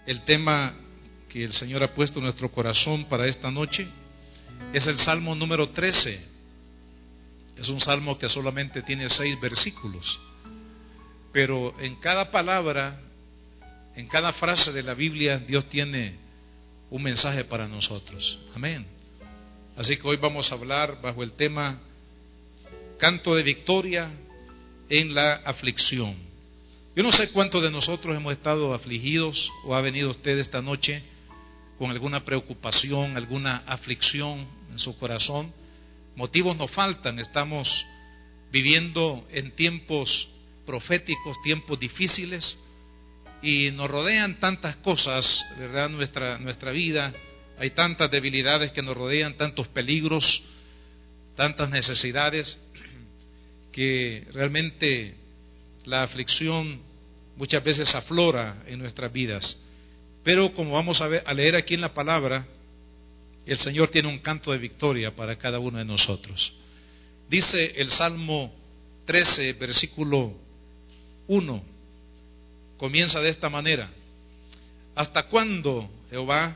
El tema que el Señor ha puesto en nuestro corazón para esta noche es el Salmo número 13. Es un salmo que solamente tiene 6 versículos, pero en cada palabra, en cada frase de la Biblia, Dios tiene un mensaje para nosotros. Amén. Así que hoy vamos a hablar bajo el tema canto de victoria en la aflicción. Yo no sé cuántos de nosotros hemos estado afligidos o ha venido usted esta noche con alguna preocupación, alguna aflicción en su corazón. Motivos nos faltan, estamos viviendo en tiempos proféticos, tiempos difíciles, y nos rodean tantas cosas, ¿verdad? Nuestra vida, hay tantas debilidades que nos rodean, tantos peligros, tantas necesidades, que realmente la aflicción muchas veces aflora en nuestras vidas. Pero como vamos a leer aquí en la palabra, el Señor tiene un canto de victoria para cada uno de nosotros. Dice el Salmo 13, versículo 1, comienza de esta manera: ¿Hasta cuándo, Jehová,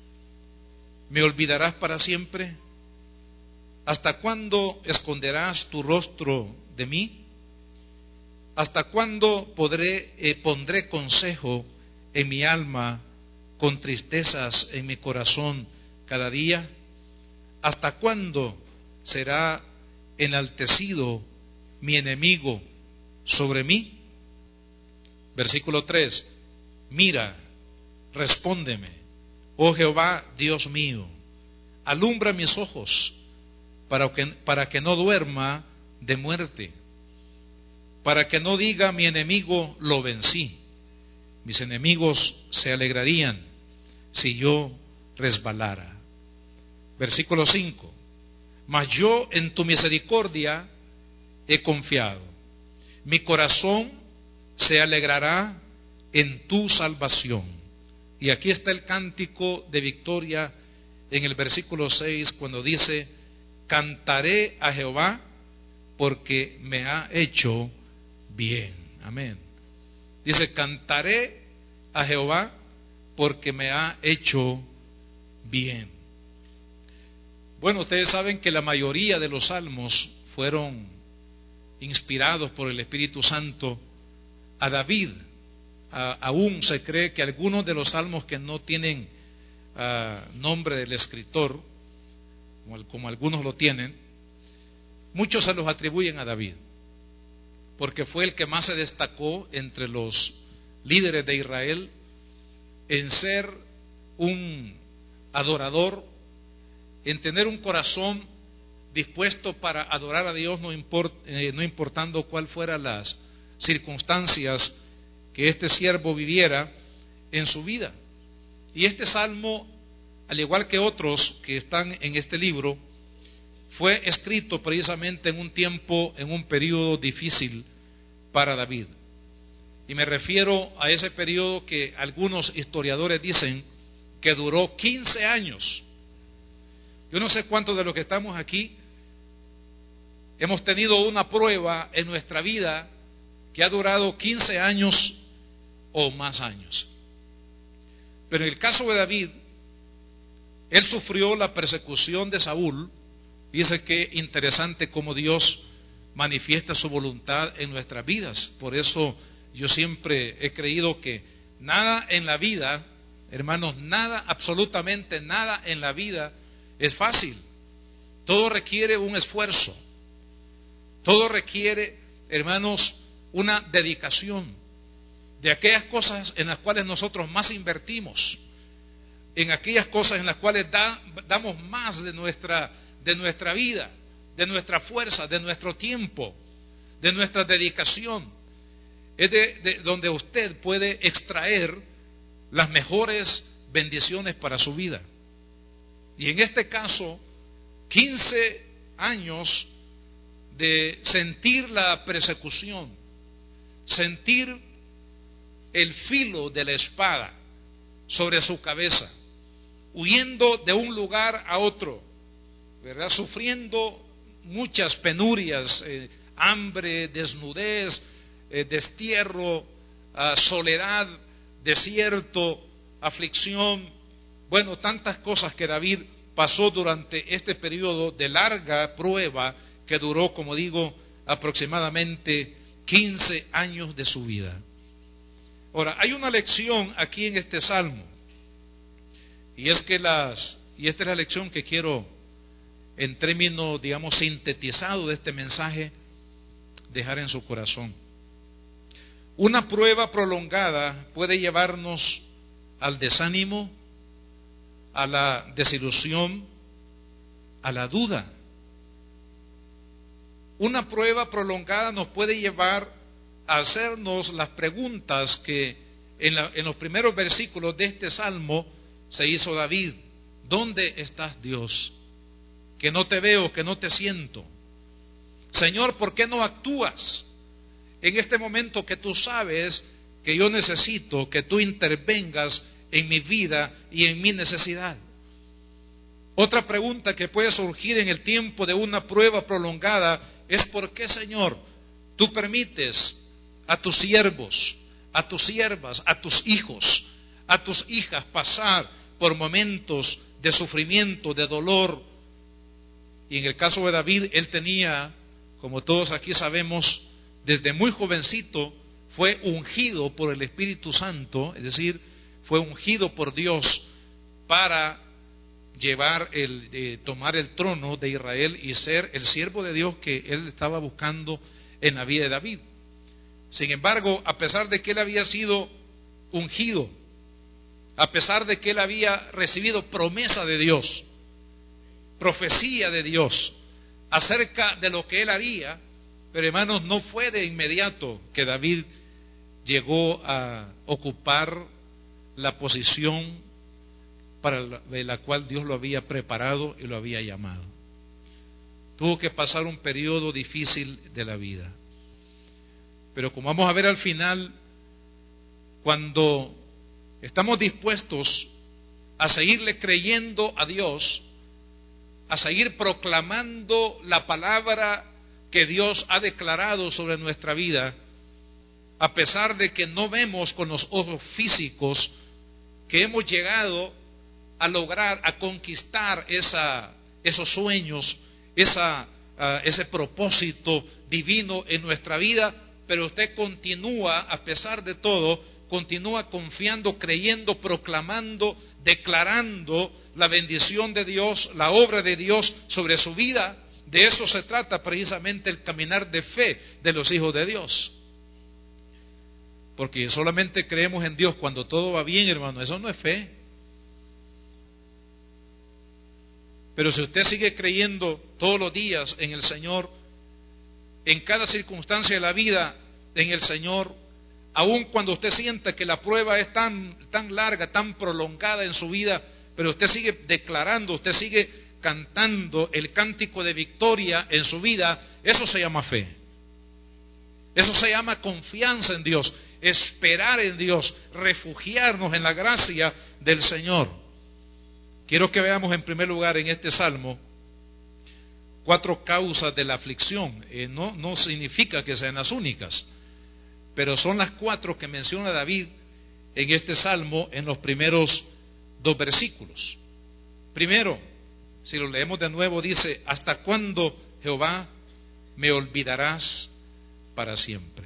me olvidarás para siempre? ¿Hasta cuándo esconderás tu rostro de mí? ¿Hasta cuándo pondré consejo en mi alma, con tristezas en mi corazón cada día? ¿Hasta cuándo será enaltecido mi enemigo sobre mí? Versículo 3: Mira, respóndeme, oh Jehová, Dios mío, alumbra mis ojos para que no duerma de muerte, para que no diga mi enemigo, lo vencí. Mis enemigos se alegrarían si yo resbalara. Versículo 5: Mas yo en tu misericordia he confiado. Mi corazón se alegrará en tu salvación. Y aquí está el cántico de victoria en el versículo 6, cuando dice: Cantaré a Jehová porque me ha hecho bien. Amén. Dice: cantaré a Jehová porque me ha hecho bien. Bueno, ustedes saben que la mayoría de los salmos fueron inspirados por el Espíritu Santo a David. Aún se cree que algunos de los salmos que no tienen nombre del escritor, como algunos lo tienen, muchos se los atribuyen a David, porque fue el que más se destacó entre los líderes de Israel en ser un adorador, en tener un corazón dispuesto para adorar a Dios, no importando cuál fueran las circunstancias que este siervo viviera en su vida. Y este salmo, al igual que otros que están en este libro, fue escrito precisamente en un tiempo, en un periodo difícil para David. Y me refiero a ese periodo que algunos historiadores dicen que duró 15 años. Yo no sé cuántos de los que estamos aquí hemos tenido una prueba en nuestra vida que ha durado 15 años o más años. Pero en el caso de David, él sufrió la persecución de Saúl. Dice que interesante cómo Dios manifiesta su voluntad en nuestras vidas. Por eso yo siempre he creído que nada en la vida, hermanos, nada, absolutamente nada en la vida es fácil. Todo requiere un esfuerzo. Todo requiere, hermanos, una dedicación. De aquellas cosas en las cuales nosotros más invertimos, en aquellas cosas en las cuales damos más de nuestra vida, de nuestra fuerza, de nuestro tiempo, de nuestra dedicación, es de donde usted puede extraer las mejores bendiciones para su vida. Y en este caso, 15 años de sentir la persecución, sentir el filo de la espada sobre su cabeza, huyendo de un lugar a otro, ¿verdad? Sufriendo muchas penurias, hambre, desnudez, destierro, soledad, desierto, aflicción, bueno, tantas cosas que David pasó durante este periodo de larga prueba que duró, como digo, aproximadamente 15 años de su vida. Ahora, hay una lección aquí en este salmo, y esta es la lección que quiero, en términos, digamos, sintetizado de este mensaje, dejar en su corazón. Una prueba prolongada puede llevarnos al desánimo, a la desilusión, a la duda. Una prueba prolongada nos puede llevar a hacernos las preguntas que en los primeros versículos de este salmo se hizo David. ¿Dónde estás, Dios? Que no te veo, que no te siento. Señor, ¿por qué no actúas en este momento que tú sabes que yo necesito que tú intervengas en mi vida y en mi necesidad? Otra pregunta que puede surgir en el tiempo de una prueba prolongada es: ¿por qué, Señor, tú permites a tus siervos, a tus siervas, a tus hijos, a tus hijas pasar por momentos de sufrimiento, de dolor? Y en el caso de David, él tenía, como todos aquí sabemos, desde muy jovencito fue ungido por el Espíritu Santo, es decir, fue ungido por Dios para tomar el trono de Israel y ser el siervo de Dios que él estaba buscando en la vida de David. Sin embargo, a pesar de que él había sido ungido, a pesar de que él había recibido promesa de Dios, profecía de Dios acerca de lo que él haría, pero hermanos, no fue de inmediato que David llegó a ocupar la posición para la cual Dios lo había preparado y lo había llamado. Tuvo que pasar un periodo difícil de la vida. Pero como vamos a ver al final, cuando estamos dispuestos a seguirle creyendo a Dios, a seguir proclamando la palabra que Dios ha declarado sobre nuestra vida, a pesar de que no vemos con los ojos físicos que hemos llegado a lograr, a conquistar esos sueños, ese propósito divino en nuestra vida, pero usted continúa, a pesar de todo, continúa confiando, creyendo, proclamando, declarando la bendición de Dios, la obra de Dios sobre su vida. De eso se trata precisamente el caminar de fe de los hijos de Dios. Porque solamente creemos en Dios cuando todo va bien, hermano, eso no es fe. Pero si usted sigue creyendo todos los días en el Señor, en cada circunstancia de la vida, en el Señor, aun cuando usted sienta que la prueba es tan larga, tan prolongada en su vida, pero usted sigue declarando, usted sigue cantando el cántico de victoria en su vida, eso se llama fe. Eso se llama confianza en Dios, esperar en Dios, refugiarnos en la gracia del Señor. Quiero que veamos en primer lugar en este salmo 4 causas de la aflicción. No significa que sean las únicas, pero son las 4 que menciona David en este salmo en los primeros 2 versículos. Primero, si lo leemos de nuevo, dice: ¿hasta cuándo, Jehová, me olvidarás para siempre?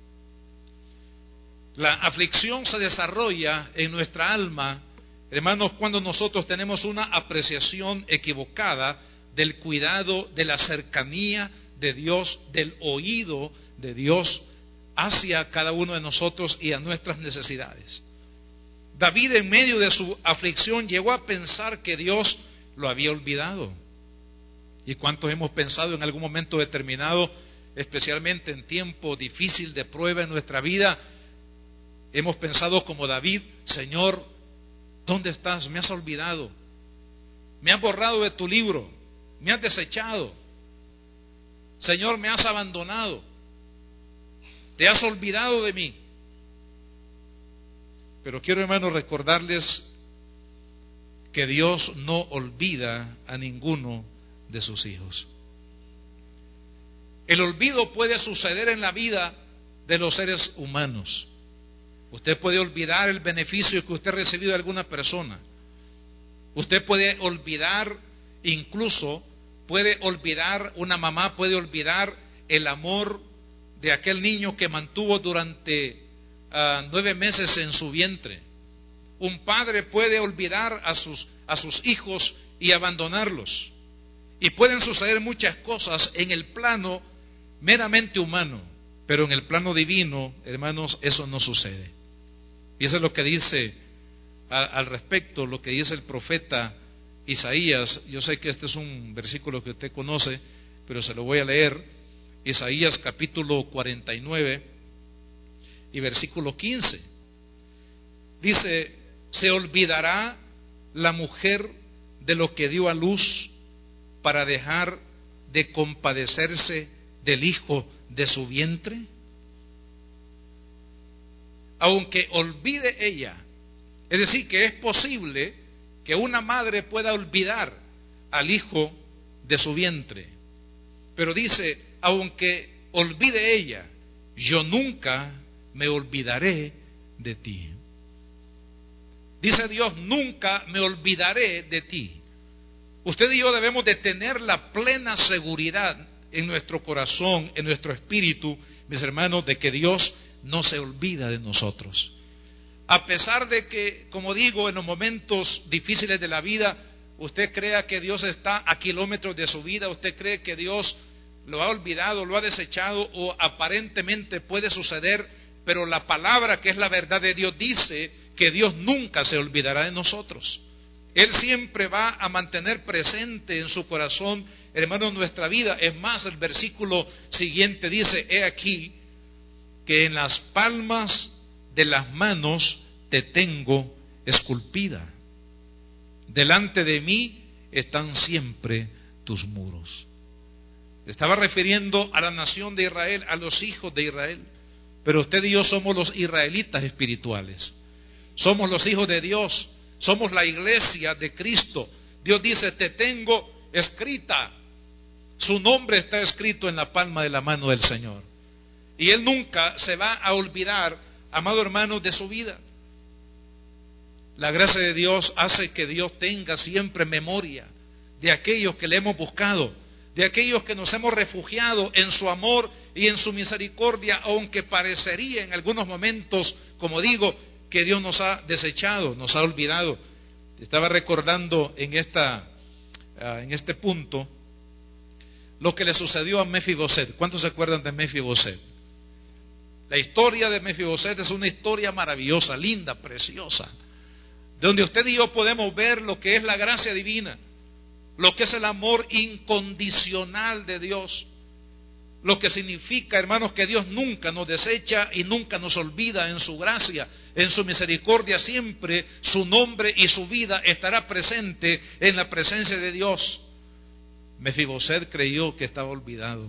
La aflicción se desarrolla en nuestra alma, hermanos, cuando nosotros tenemos una apreciación equivocada del cuidado, de la cercanía de Dios, del oído de Dios hacia cada uno de nosotros y a nuestras necesidades. David, en medio de su aflicción, llegó a pensar que Dios lo había olvidado. ¿Y cuántos hemos pensado en algún momento determinado, especialmente en tiempo difícil de prueba en nuestra vida? Hemos pensado como David: Señor, ¿dónde estás? Me has olvidado, me has borrado de tu libro, me has desechado, Señor, me has abandonado, te has olvidado de mí. Pero quiero, hermanos, recordarles que Dios no olvida a ninguno de sus hijos. El olvido puede suceder en la vida de los seres humanos. Usted puede olvidar el beneficio que usted ha recibido de alguna persona. Usted puede olvidar, incluso puede olvidar, una mamá puede olvidar el amor de aquel niño que mantuvo durante 9 meses en su vientre. Un padre puede olvidar a sus hijos y abandonarlos. Y pueden suceder muchas cosas en el plano meramente humano, pero en el plano divino, hermanos, eso no sucede. Y eso es lo que dice al respecto, lo que dice el profeta Isaías. Yo sé que este es un versículo que usted conoce, pero se lo voy a leer. Isaías capítulo 49 y versículo 15. Dice: ¿se olvidará la mujer de lo que dio a luz para dejar de compadecerse del hijo de su vientre? Aunque olvide ella, es decir, que es posible que una madre pueda olvidar al hijo de su vientre, pero dice: aunque olvide ella, yo nunca me olvidaré de ti. Dice Dios: nunca me olvidaré de ti. Usted y yo debemos de tener la plena seguridad en nuestro corazón, en nuestro espíritu, mis hermanos, de que Dios no se olvida de nosotros. A pesar de que, como digo, en los momentos difíciles de la vida, usted crea que Dios está a kilómetros de su vida, usted cree que Dios lo ha olvidado, lo ha desechado, o aparentemente puede suceder, pero la palabra, que es la verdad de Dios, dice que Dios nunca se olvidará de nosotros. Él siempre va a mantener presente en su corazón, hermanos, nuestra vida. Es más, el versículo siguiente dice: he aquí que en las palmas de las manos te tengo esculpida, delante de mí están siempre tus muros. Estaba refiriendo a la nación de Israel, a los hijos de Israel. Pero usted y yo somos los israelitas espirituales, somos los hijos de Dios, somos la iglesia de Cristo. Dios dice: te tengo escrita. Su nombre está escrito en la palma de la mano del Señor. Y Él nunca se va a olvidar, amado hermano, de su vida. La gracia de Dios hace que Dios tenga siempre memoria de aquellos que le hemos buscado, de aquellos que nos hemos refugiado en su amor y en su misericordia, aunque parecería en algunos momentos, como digo, que Dios nos ha desechado, nos ha olvidado. Estaba recordando en este punto lo que le sucedió a Mefiboset. ¿Cuántos se acuerdan de Mefiboset? La historia de Mefiboset es una historia maravillosa, linda, preciosa, donde usted y yo podemos ver lo que es la gracia divina, lo que es el amor incondicional de Dios, lo que significa, hermanos, que Dios nunca nos desecha y nunca nos olvida. En su gracia, en su misericordia, siempre su nombre y su vida estará presente en la presencia de Dios. Mefiboset creyó que estaba olvidado.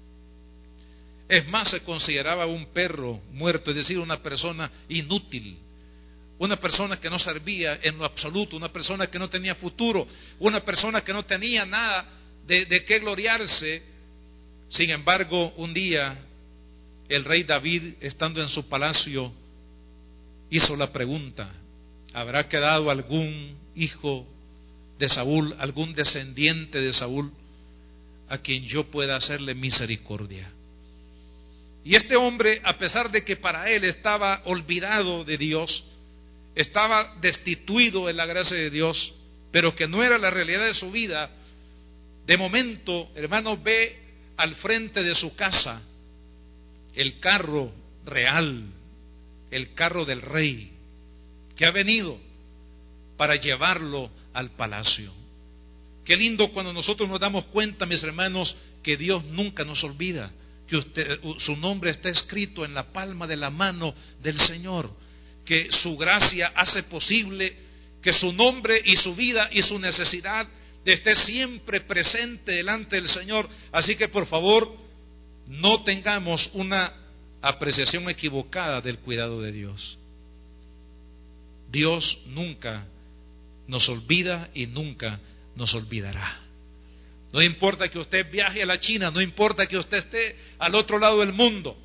Es más, se consideraba un perro muerto, es decir, una persona inútil, una persona que no servía en lo absoluto, una persona que no tenía futuro, una persona que no tenía nada de qué gloriarse. Sin embargo, un día el rey David, estando en su palacio, hizo la pregunta: ¿habrá quedado algún hijo de Saúl, algún descendiente de Saúl, a quien yo pueda hacerle misericordia? Y este hombre, a pesar de que para él estaba olvidado de Dios, estaba destituido de la gracia de Dios, pero que no era la realidad de su vida, de momento, hermanos, ve al frente de su casa el carro real, el carro del rey, que ha venido para llevarlo al palacio. Qué lindo cuando nosotros nos damos cuenta, mis hermanos, que Dios nunca nos olvida, que su nombre está escrito en la palma de la mano del Señor, que su gracia hace posible que su nombre y su vida y su necesidad esté siempre presente delante del Señor. Así que por favor, no tengamos una apreciación equivocada del cuidado de Dios. Dios nunca nos olvida y nunca nos olvidará. No importa que usted viaje a la China, no importa que usted esté al otro lado del mundo,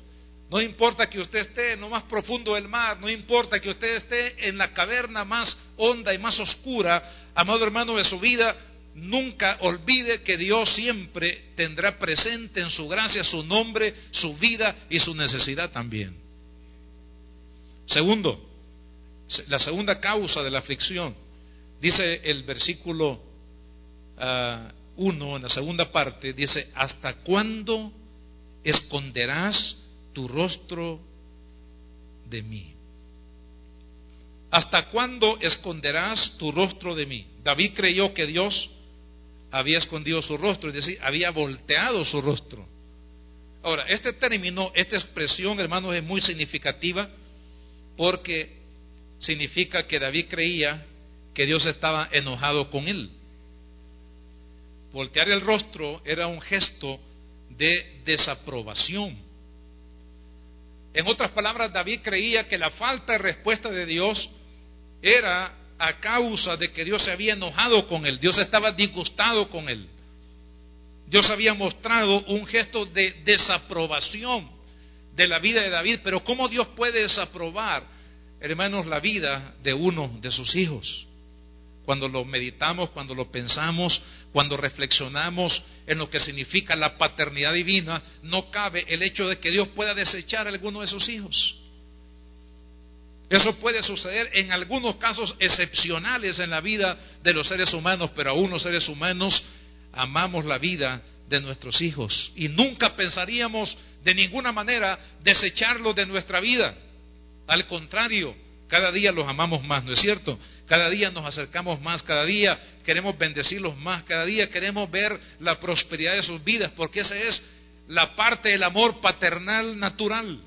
No importa que usted esté en lo más profundo del mar, no importa que usted esté en la caverna más honda y más oscura, amado hermano de su vida, nunca olvide que Dios siempre tendrá presente en su gracia su nombre, su vida y su necesidad también. Segundo, la segunda causa de la aflicción, dice el versículo 1, en la segunda parte, dice: ¿hasta cuándo esconderás tu rostro de mí? ¿Hasta cuándo esconderás tu rostro de mí? David creyó que Dios había escondido su rostro, es decir, había volteado su rostro. Ahora, este término, esta expresión, hermanos, es muy significativa porque significa que David creía que Dios estaba enojado con él. Voltear el rostro era un gesto de desaprobación. En otras palabras, David creía que la falta de respuesta de Dios era a causa de que Dios se había enojado con él, Dios estaba disgustado con él. Dios había mostrado un gesto de desaprobación de la vida de David. Pero ¿cómo Dios puede desaprobar, hermanos, la vida de uno de sus hijos? Cuando lo meditamos, cuando lo pensamos, cuando reflexionamos en lo que significa la paternidad divina, no cabe el hecho de que Dios pueda desechar a alguno de sus hijos. Eso puede suceder en algunos casos excepcionales en la vida de los seres humanos, pero aún los seres humanos amamos la vida de nuestros hijos y nunca pensaríamos de ninguna manera desecharlos de nuestra vida. Al contrario, cada día los amamos más, ¿no es cierto? Cada día nos acercamos más, cada día queremos bendecirlos más, cada día queremos ver la prosperidad de sus vidas, porque esa es la parte del amor paternal natural.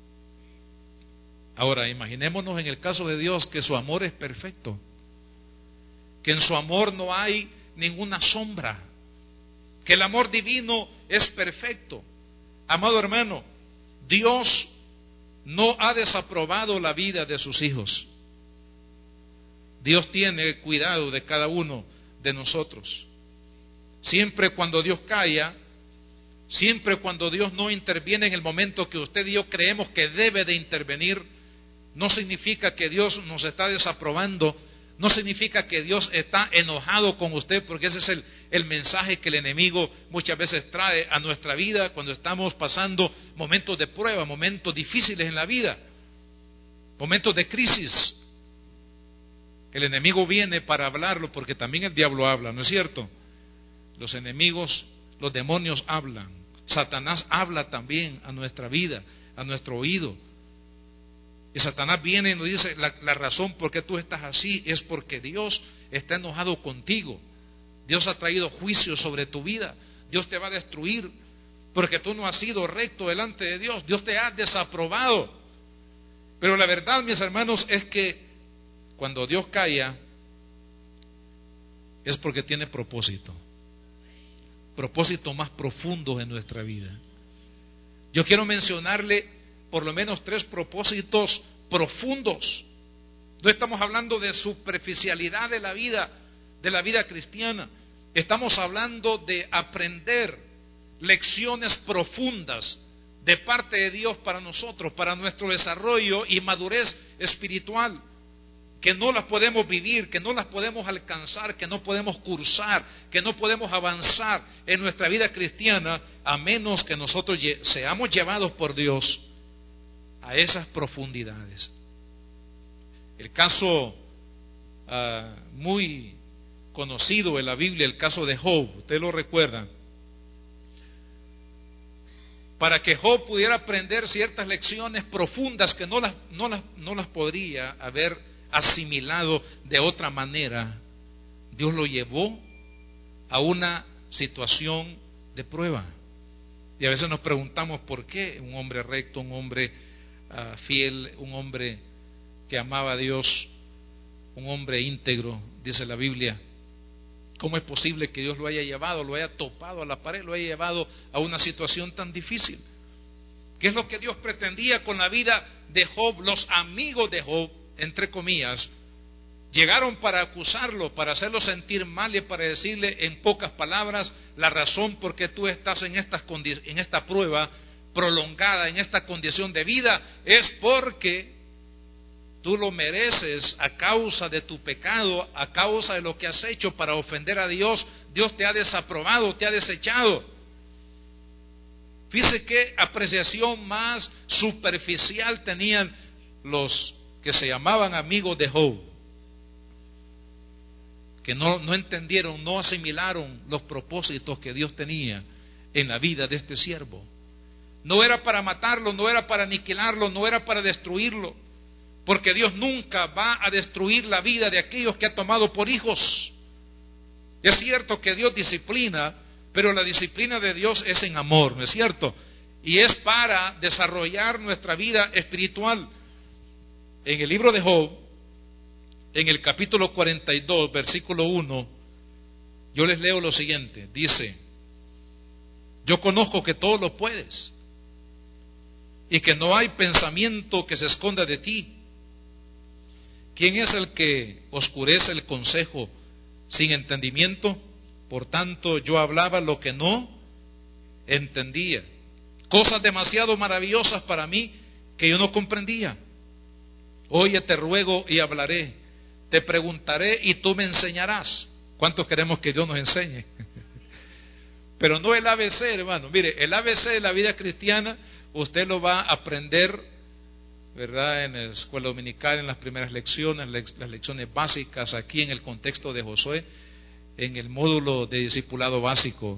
Ahora, imaginémonos en el caso de Dios que su amor es perfecto, que en su amor no hay ninguna sombra, que el amor divino es perfecto. Amado hermano, Dios no ha desaprobado la vida de sus hijos. Dios tiene cuidado de cada uno de nosotros. Siempre cuando Dios calla, siempre cuando Dios no interviene en el momento que usted y yo creemos que debe de intervenir, no significa que Dios nos está desaprobando, no significa que Dios está enojado con usted, porque ese es el mensaje que el enemigo muchas veces trae a nuestra vida cuando estamos pasando momentos de prueba, momentos difíciles en la vida, momentos de crisis. El enemigo viene para hablarlo, porque también el diablo habla, ¿no es cierto? Los enemigos, los demonios hablan, Satanás habla también a nuestra vida, a nuestro oído. Y Satanás viene y nos dice: la razón por qué tú estás así es porque Dios está enojado contigo. Dios ha traído juicio sobre tu vida. Dios te va a destruir porque tú no has sido recto delante de Dios. Dios te ha desaprobado. Pero la verdad, mis hermanos, es que cuando Dios calla es porque tiene propósito más profundos en nuestra vida. Yo quiero mencionarle por lo menos 3 propósitos profundos. No estamos hablando de superficialidad de la vida cristiana. Estamos hablando de aprender lecciones profundas de parte de Dios para nosotros, para nuestro desarrollo y madurez espiritual, que no las podemos vivir, que no las podemos alcanzar, que no podemos cursar, que no podemos avanzar en nuestra vida cristiana a menos que nosotros seamos llevados por Dios a esas profundidades. El caso muy conocido en la Biblia, el caso de Job, usted lo recuerda. Para que Job pudiera aprender ciertas lecciones profundas que no las podría haber asimilado de otra manera, Dios lo llevó a una situación de prueba. Y a veces nos preguntamos por qué un hombre recto, un hombre fiel, un hombre que amaba a Dios, un hombre íntegro, dice la Biblia, ¿cómo es posible que Dios lo haya llevado, lo haya topado a la pared, lo haya llevado a una situación tan difícil? ¿Qué es lo que Dios pretendía con la vida de Job? Los amigos de Job, entre comillas, llegaron para acusarlo, para hacerlo sentir mal y para decirle en pocas palabras: la razón por qué tú estás en esta prueba prolongada en esta condición de vida, es porque tú lo mereces a causa de tu pecado, a causa de lo que has hecho para ofender a Dios. Dios te ha desaprobado, te ha desechado. Fíjese qué apreciación más superficial tenían los que se llamaban amigos de Job, que no entendieron, no asimilaron los propósitos que Dios tenía en la vida de este siervo. No era para matarlo, no era para aniquilarlo, no era para destruirlo, porque Dios nunca va a destruir la vida de aquellos que ha tomado por hijos. Es cierto que Dios disciplina, pero la disciplina de Dios es en amor, ¿no es cierto? Y es para desarrollar nuestra vida espiritual. En el libro de Job, en el capítulo 42, versículo 1, yo les leo lo siguiente. Dice: yo conozco que todo lo puedes y que no hay pensamiento que se esconda de ti. ¿Quién es el que oscurece el consejo sin entendimiento? Por tanto, yo hablaba lo que no entendía, cosas demasiado maravillosas para mí que yo no comprendía. Oye, te ruego y hablaré, te preguntaré y tú me enseñarás. ¿Cuántos queremos que Dios nos enseñe? Pero no el ABC, hermano. Mire, el ABC de la vida cristiana usted lo va a aprender, ¿verdad?, en la escuela dominical, en las primeras lecciones, las lecciones básicas, aquí en el contexto de Josué, en el módulo de discipulado básico.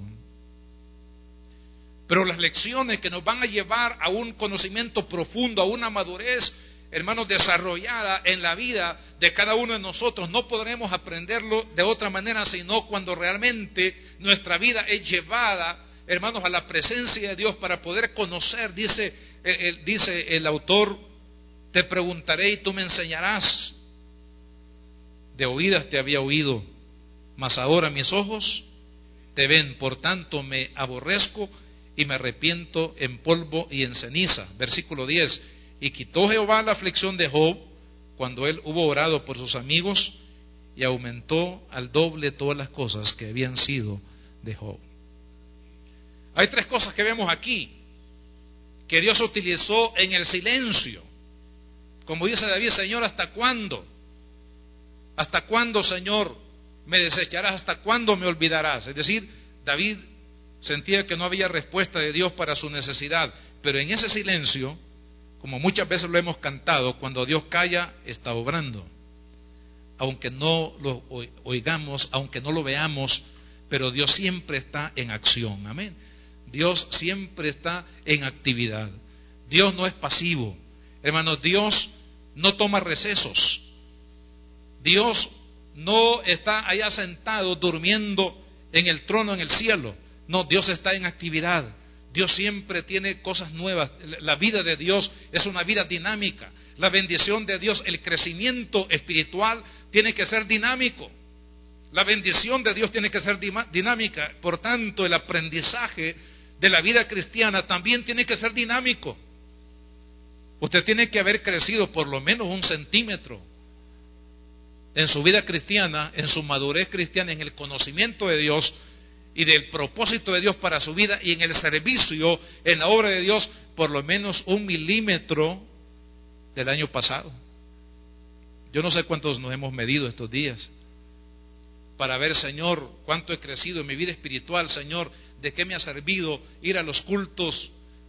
Pero las lecciones que nos van a llevar a un conocimiento profundo, a una madurez, hermanos, desarrollada en la vida de cada uno de nosotros, no podremos aprenderlo de otra manera sino cuando realmente nuestra vida es llevada, hermanos, a la presencia de Dios para poder conocer. Dice el autor: te preguntaré y tú me enseñarás. De oídas te había oído, mas ahora mis ojos te ven, por tanto me aborrezco y me arrepiento en polvo y en ceniza. Versículo 10: y quitó Jehová la aflicción de Job cuando él hubo orado por sus amigos, y aumentó al doble todas las cosas que habían sido de Job. Hay tres cosas que vemos aquí que Dios utilizó en el silencio. Como dice David: Señor, ¿hasta cuándo? ¿Hasta cuándo, Señor, me desecharás? ¿Hasta cuándo me olvidarás? Es decir, David sentía que no había respuesta de Dios para su necesidad, pero en ese silencio, como muchas veces lo hemos cantado, cuando Dios calla, está obrando. Aunque no lo oigamos, aunque no lo veamos, pero Dios siempre está en acción. Amén. Dios siempre está en actividad. Dios no es pasivo. Hermanos, Dios no toma recesos. Dios no está allá sentado durmiendo en el trono en el cielo. No, Dios está en actividad. Dios siempre tiene cosas nuevas. La vida de Dios es una vida dinámica. La bendición de Dios, el crecimiento espiritual tiene que ser dinámico. La bendición de Dios tiene que ser dinámica. Por tanto, el aprendizaje de la vida cristiana también tiene que ser dinámico. Usted tiene que haber crecido por lo menos 1 centímetro en su vida cristiana, en su madurez cristiana, en el conocimiento de Dios y del propósito de Dios para su vida, y en el servicio, en la obra de Dios, por lo menos 1 milímetro del año pasado. Yo no sé cuántos nos hemos medido estos días para ver, Señor, cuánto he crecido en mi vida espiritual. Señor, ¿de qué me ha servido ir a los cultos?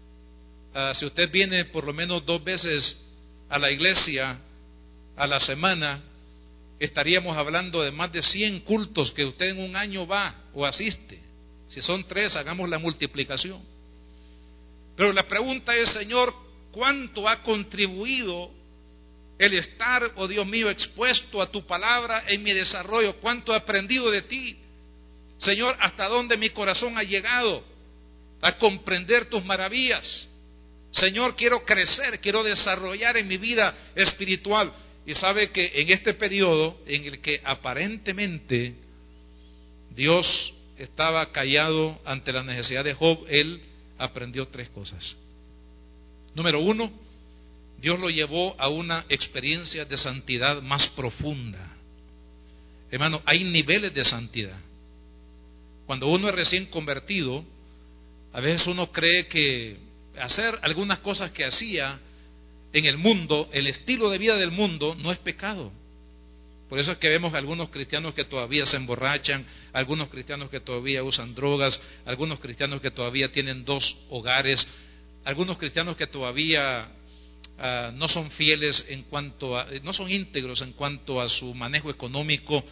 Si usted viene por lo menos 2 veces a la iglesia a la semana, estaríamos hablando de más de 100 cultos que usted en un año va o asiste. Si son 3, hagamos la multiplicación. Pero la pregunta es, Señor, ¿cuánto ha contribuido el estar, oh Dios mío, expuesto a tu palabra en mi desarrollo? ¿Cuánto he aprendido de ti? Señor, ¿hasta dónde mi corazón ha llegado a comprender tus maravillas? Señor, quiero crecer, quiero desarrollar en mi vida espiritual. Y sabe que en este periodo en el que aparentemente Dios estaba callado ante la necesidad de Job, él aprendió 3 cosas. Número 1, Dios lo llevó a una experiencia de santidad más profunda. Hermano, hay niveles de santidad. Cuando uno es recién convertido, a veces uno cree que hacer algunas cosas que hacía en el mundo, el estilo de vida del mundo, no es pecado. Por eso es que vemos algunos cristianos que todavía se emborrachan, algunos cristianos que todavía usan drogas, algunos cristianos que todavía tienen 2 hogares, algunos cristianos que todavía no son fieles en cuanto a, no son íntegros en cuanto a su manejo económico,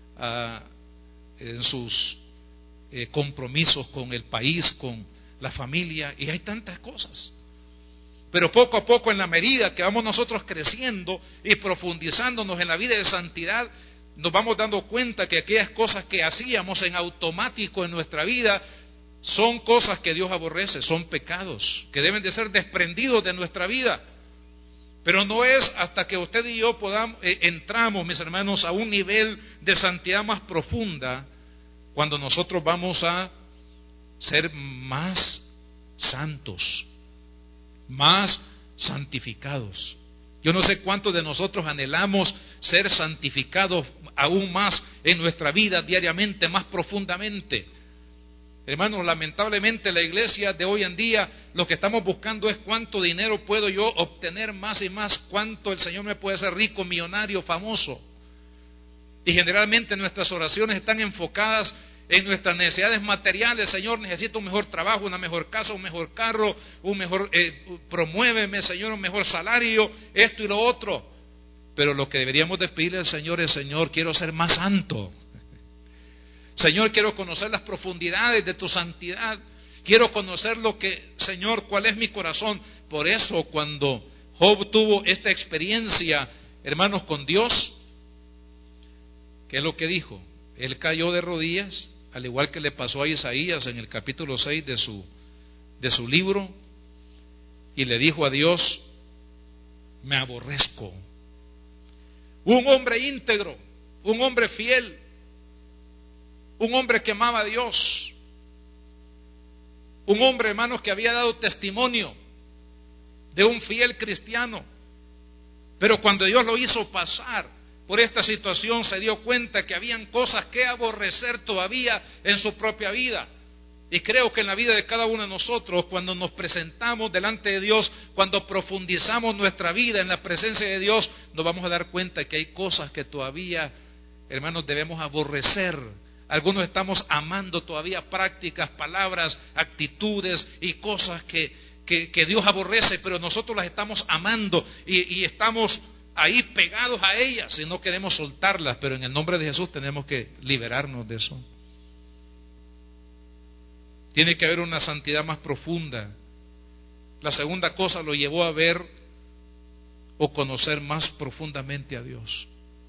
en sus compromisos con el país, con la familia, y hay tantas cosas. Pero poco a poco, en la medida que vamos nosotros creciendo y profundizándonos en la vida de santidad, nos vamos dando cuenta que aquellas cosas que hacíamos en automático en nuestra vida son cosas que Dios aborrece, son pecados que deben de ser desprendidos de nuestra vida. Pero no es hasta que usted y yo entramos, mis hermanos, a un nivel de santidad más profunda, cuando nosotros vamos a ser más santos, más santificados. Yo no sé cuántos de nosotros anhelamos ser santificados aún más en nuestra vida diariamente, más profundamente. Hermanos, lamentablemente la iglesia de hoy en día lo que estamos buscando es cuánto dinero puedo yo obtener más y más, cuánto el Señor me puede hacer rico, millonario, famoso. Y generalmente nuestras oraciones están enfocadas en nuestras necesidades materiales. Señor, necesito un mejor trabajo, una mejor casa, un mejor carro, promuéveme, Señor, un mejor salario, esto y lo otro. Pero lo que deberíamos de pedirle al Señor es: Señor, quiero ser más santo. Señor, quiero conocer las profundidades de tu santidad. Quiero conocer Señor, cuál es mi corazón. Por eso, cuando Job tuvo esta experiencia, hermanos, con Dios, ¿qué es lo que dijo? Él cayó de rodillas, al igual que le pasó a Isaías en el capítulo 6 de su libro, y le dijo a Dios: me aborrezco. Un hombre íntegro, un hombre fiel, un hombre que amaba a Dios, un hombre, hermanos, que había dado testimonio de un fiel cristiano. Pero cuando Dios lo hizo pasar por esta situación, se dio cuenta que habían cosas que aborrecer todavía en su propia vida. Y creo que en la vida de cada uno de nosotros, cuando nos presentamos delante de Dios, cuando profundizamos nuestra vida en la presencia de Dios, nos vamos a dar cuenta que hay cosas que todavía, hermanos, debemos aborrecer. Algunos estamos amando todavía prácticas, palabras, actitudes y cosas que Dios aborrece, pero nosotros las estamos amando y estamos ahí pegados a ellas y no queremos soltarlas. Pero en el nombre de Jesús tenemos que liberarnos de eso. Tiene que haber una santidad más profunda. La segunda cosa lo llevó a ver o conocer más profundamente a Dios.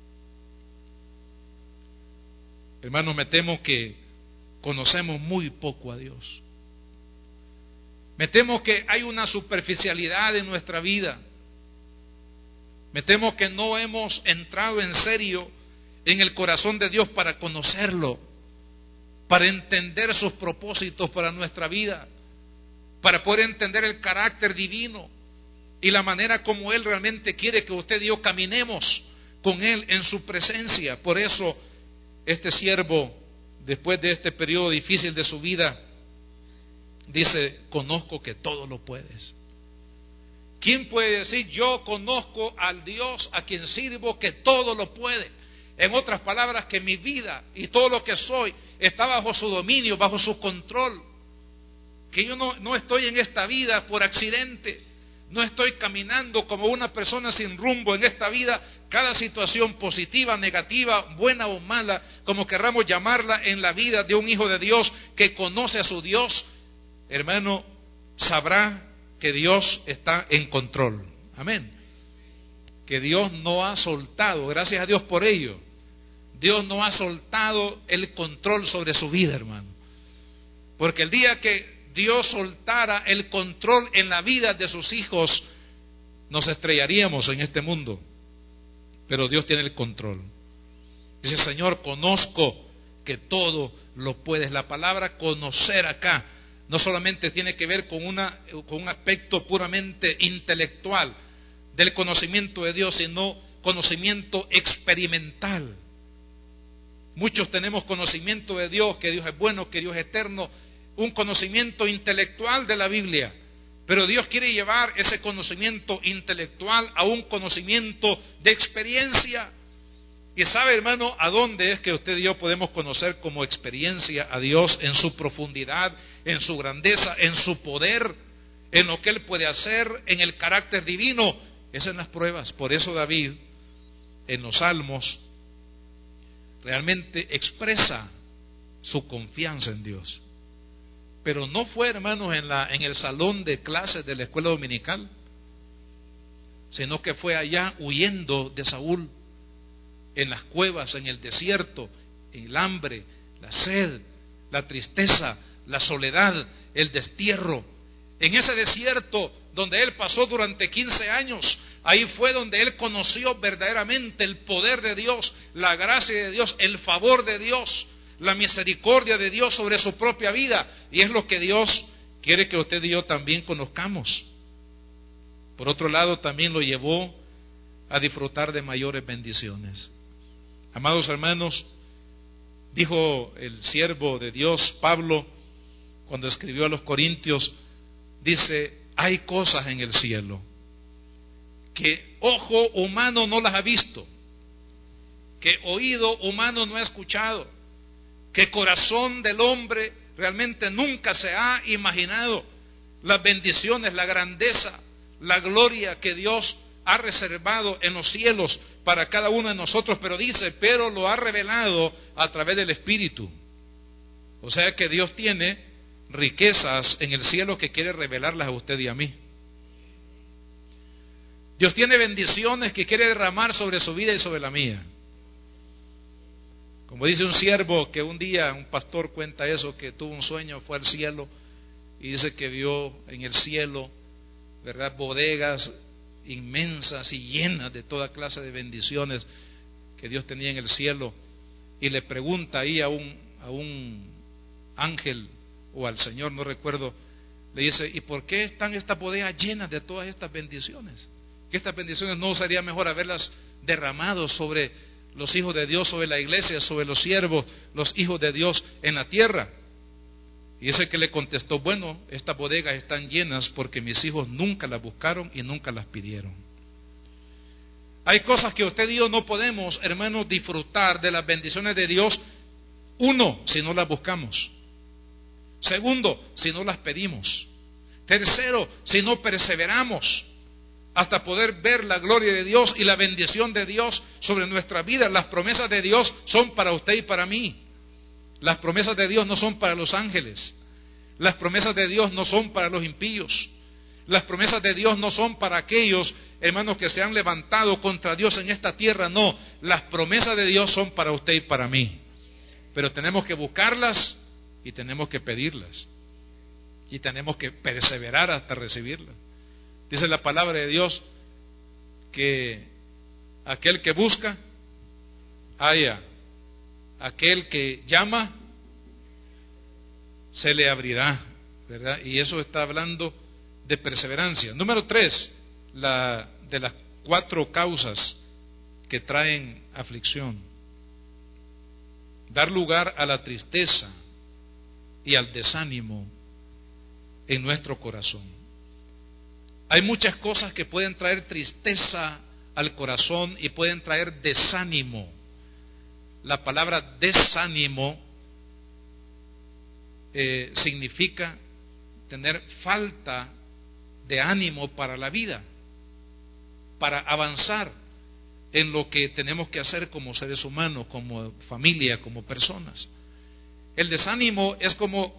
Hermanos, me temo que conocemos muy poco a Dios. Me temo que hay una superficialidad en nuestra vida. Me temo que no hemos entrado en serio en el corazón de Dios para conocerlo, para entender sus propósitos para nuestra vida, para poder entender el carácter divino y la manera como Él realmente quiere que usted y yo caminemos con Él en su presencia. Por eso este siervo, después de este periodo difícil de su vida, dice: conozco que todo lo puedes. ¿Quién puede decir: yo conozco al Dios a quien sirvo, que todo lo puede? En otras palabras, que mi vida y todo lo que soy está bajo su dominio, bajo su control. Que yo no estoy en esta vida por accidente. No estoy caminando como una persona sin rumbo en esta vida. Cada situación positiva, negativa, buena o mala, como querramos llamarla, en la vida de un hijo de Dios que conoce a su Dios, hermano, sabrá que Dios está en control. Amén. Que Dios no ha soltado, gracias a Dios por ello. Dios no ha soltado el control sobre su vida, hermano. Porque el día que Dios soltara el control en la vida de sus hijos, nos estrellaríamos en este mundo. Pero Dios tiene el control. Dice: Señor, conozco que todo lo puedes. La palabra conocer acá no solamente tiene que ver con un aspecto puramente intelectual del conocimiento de Dios, sino conocimiento experimental. Muchos tenemos conocimiento de Dios, que Dios es bueno, que Dios es eterno, un conocimiento intelectual de la Biblia, Pero Dios quiere llevar ese conocimiento intelectual a un conocimiento de experiencia. Y sabe, hermano, a dónde es que usted y yo podemos conocer como experiencia a Dios, en su profundidad, en su grandeza, en su poder, en lo que Él puede hacer, en el carácter divino. Es en las pruebas. Por eso David, en los Salmos, realmente expresa su confianza en Dios. Pero no fue, hermanos, en el salón de clases de la escuela dominical, sino que fue allá huyendo de Saúl, en las cuevas, en el desierto, en el hambre, la sed, la tristeza, la soledad, el destierro. En ese desierto donde él pasó durante 15 años, ahí fue donde él conoció verdaderamente el poder de Dios, la gracia de Dios, el favor de Dios, la misericordia de Dios sobre su propia vida. Y es lo que Dios quiere que usted y yo también conozcamos. Por otro lado, también lo llevó a disfrutar de mayores bendiciones. Amados hermanos, dijo el siervo de Dios Pablo cuando escribió a los Corintios, dice: hay cosas en el cielo que ojo humano no las ha visto, que oído humano no ha escuchado, que corazón del hombre realmente nunca se ha imaginado. Las bendiciones, la grandeza, la gloria que Dios ha reservado en los cielos para cada uno de nosotros, pero dice, pero lo ha revelado a través del Espíritu. O sea que Dios tiene riquezas en el cielo que quiere revelarlas a usted y a mí. Dios tiene bendiciones que quiere derramar sobre su vida y sobre la mía. Como dice un siervo que un día, un pastor cuenta eso, que tuvo un sueño, fue al cielo y dice que vio en el cielo, ¿verdad?, bodegas inmensas y llenas de toda clase de bendiciones que Dios tenía en el cielo, y le pregunta ahí a un ángel o al Señor, no recuerdo, le dice: ¿y por qué están estas bodegas llenas de todas estas bendiciones? Que estas bendiciones no sería mejor haberlas derramado sobre los hijos de Dios, sobre la iglesia, sobre los siervos, los hijos de Dios en la tierra. Y ese que le contestó: bueno, estas bodegas están llenas porque mis hijos nunca las buscaron y nunca las pidieron. Hay cosas que usted y yo no podemos, hermanos, disfrutar de las bendiciones de Dios. Uno, si no las buscamos. Segundo, si no las pedimos. Tercero, si no perseveramos hasta poder ver la gloria de Dios y la bendición de Dios sobre nuestra vida. Las promesas de Dios son para usted y para mí. Las promesas de Dios no son para los ángeles. Las promesas de Dios no son para los impíos. Las promesas de Dios no son para aquellos, hermanos, que se han levantado contra Dios en esta tierra. No, las promesas de Dios son para usted y para mí. Pero tenemos que buscarlas y tenemos que pedirlas. Y tenemos que perseverar hasta recibirlas. Dice la palabra de Dios que aquel que busca, halla; aquel que llama, se le abrirá, ¿verdad? Y eso está hablando de perseverancia. Número 3, de las 4 causas que traen aflicción: dar lugar a la tristeza y al desánimo en nuestro corazón. Hay muchas cosas que pueden traer tristeza al corazón y pueden traer desánimo. La palabra desánimo significa tener falta de ánimo para la vida, para avanzar en lo que tenemos que hacer como seres humanos, como familia, como personas. El desánimo es como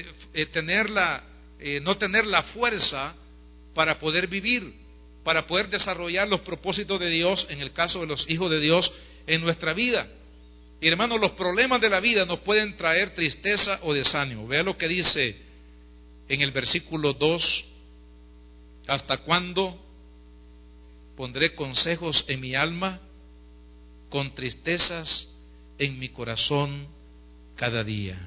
no tener la fuerza para poder vivir, para poder desarrollar los propósitos de Dios, en el caso de los hijos de Dios, en nuestra vida. Y hermanos, los problemas de la vida nos pueden traer tristeza o desánimo. Vea lo que dice en el versículo 2: ¿hasta cuándo pondré consejos en mi alma, con tristezas en mi corazón cada día?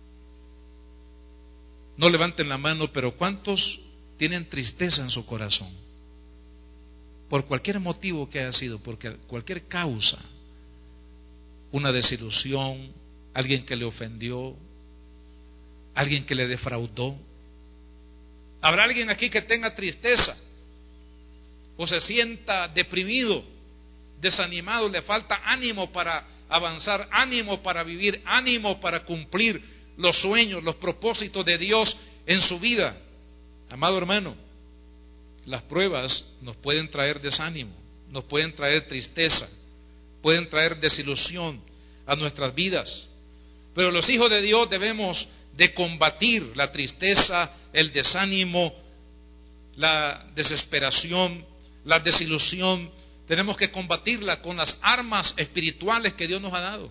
No levanten la mano, pero ¿cuántos tienen tristeza en su corazón? Por cualquier motivo que haya sido, por cualquier causa. Una desilusión, alguien que le ofendió, alguien que le defraudó, ¿Habrá alguien aquí que tenga tristeza o se sienta deprimido, desanimado? Le falta ánimo para avanzar, ánimo para vivir, ánimo para cumplir los sueños, los propósitos de Dios en su vida. Amado hermano, las pruebas nos pueden traer desánimo, nos pueden traer tristeza, pueden traer desilusión a nuestras vidas, pero los hijos de Dios debemos de combatir la tristeza, el desánimo, la desesperación, la desilusión. Tenemos que combatirla con las armas espirituales que Dios nos ha dado.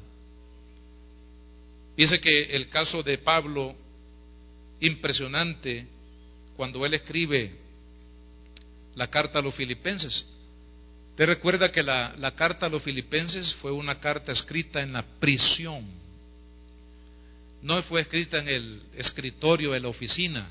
Dice que el caso de Pablo, impresionante, cuando él escribe la carta a los filipenses. ¿Te recuerda que la carta a los filipenses fue una carta escrita en la prisión? No fue escrita en el escritorio de la oficina,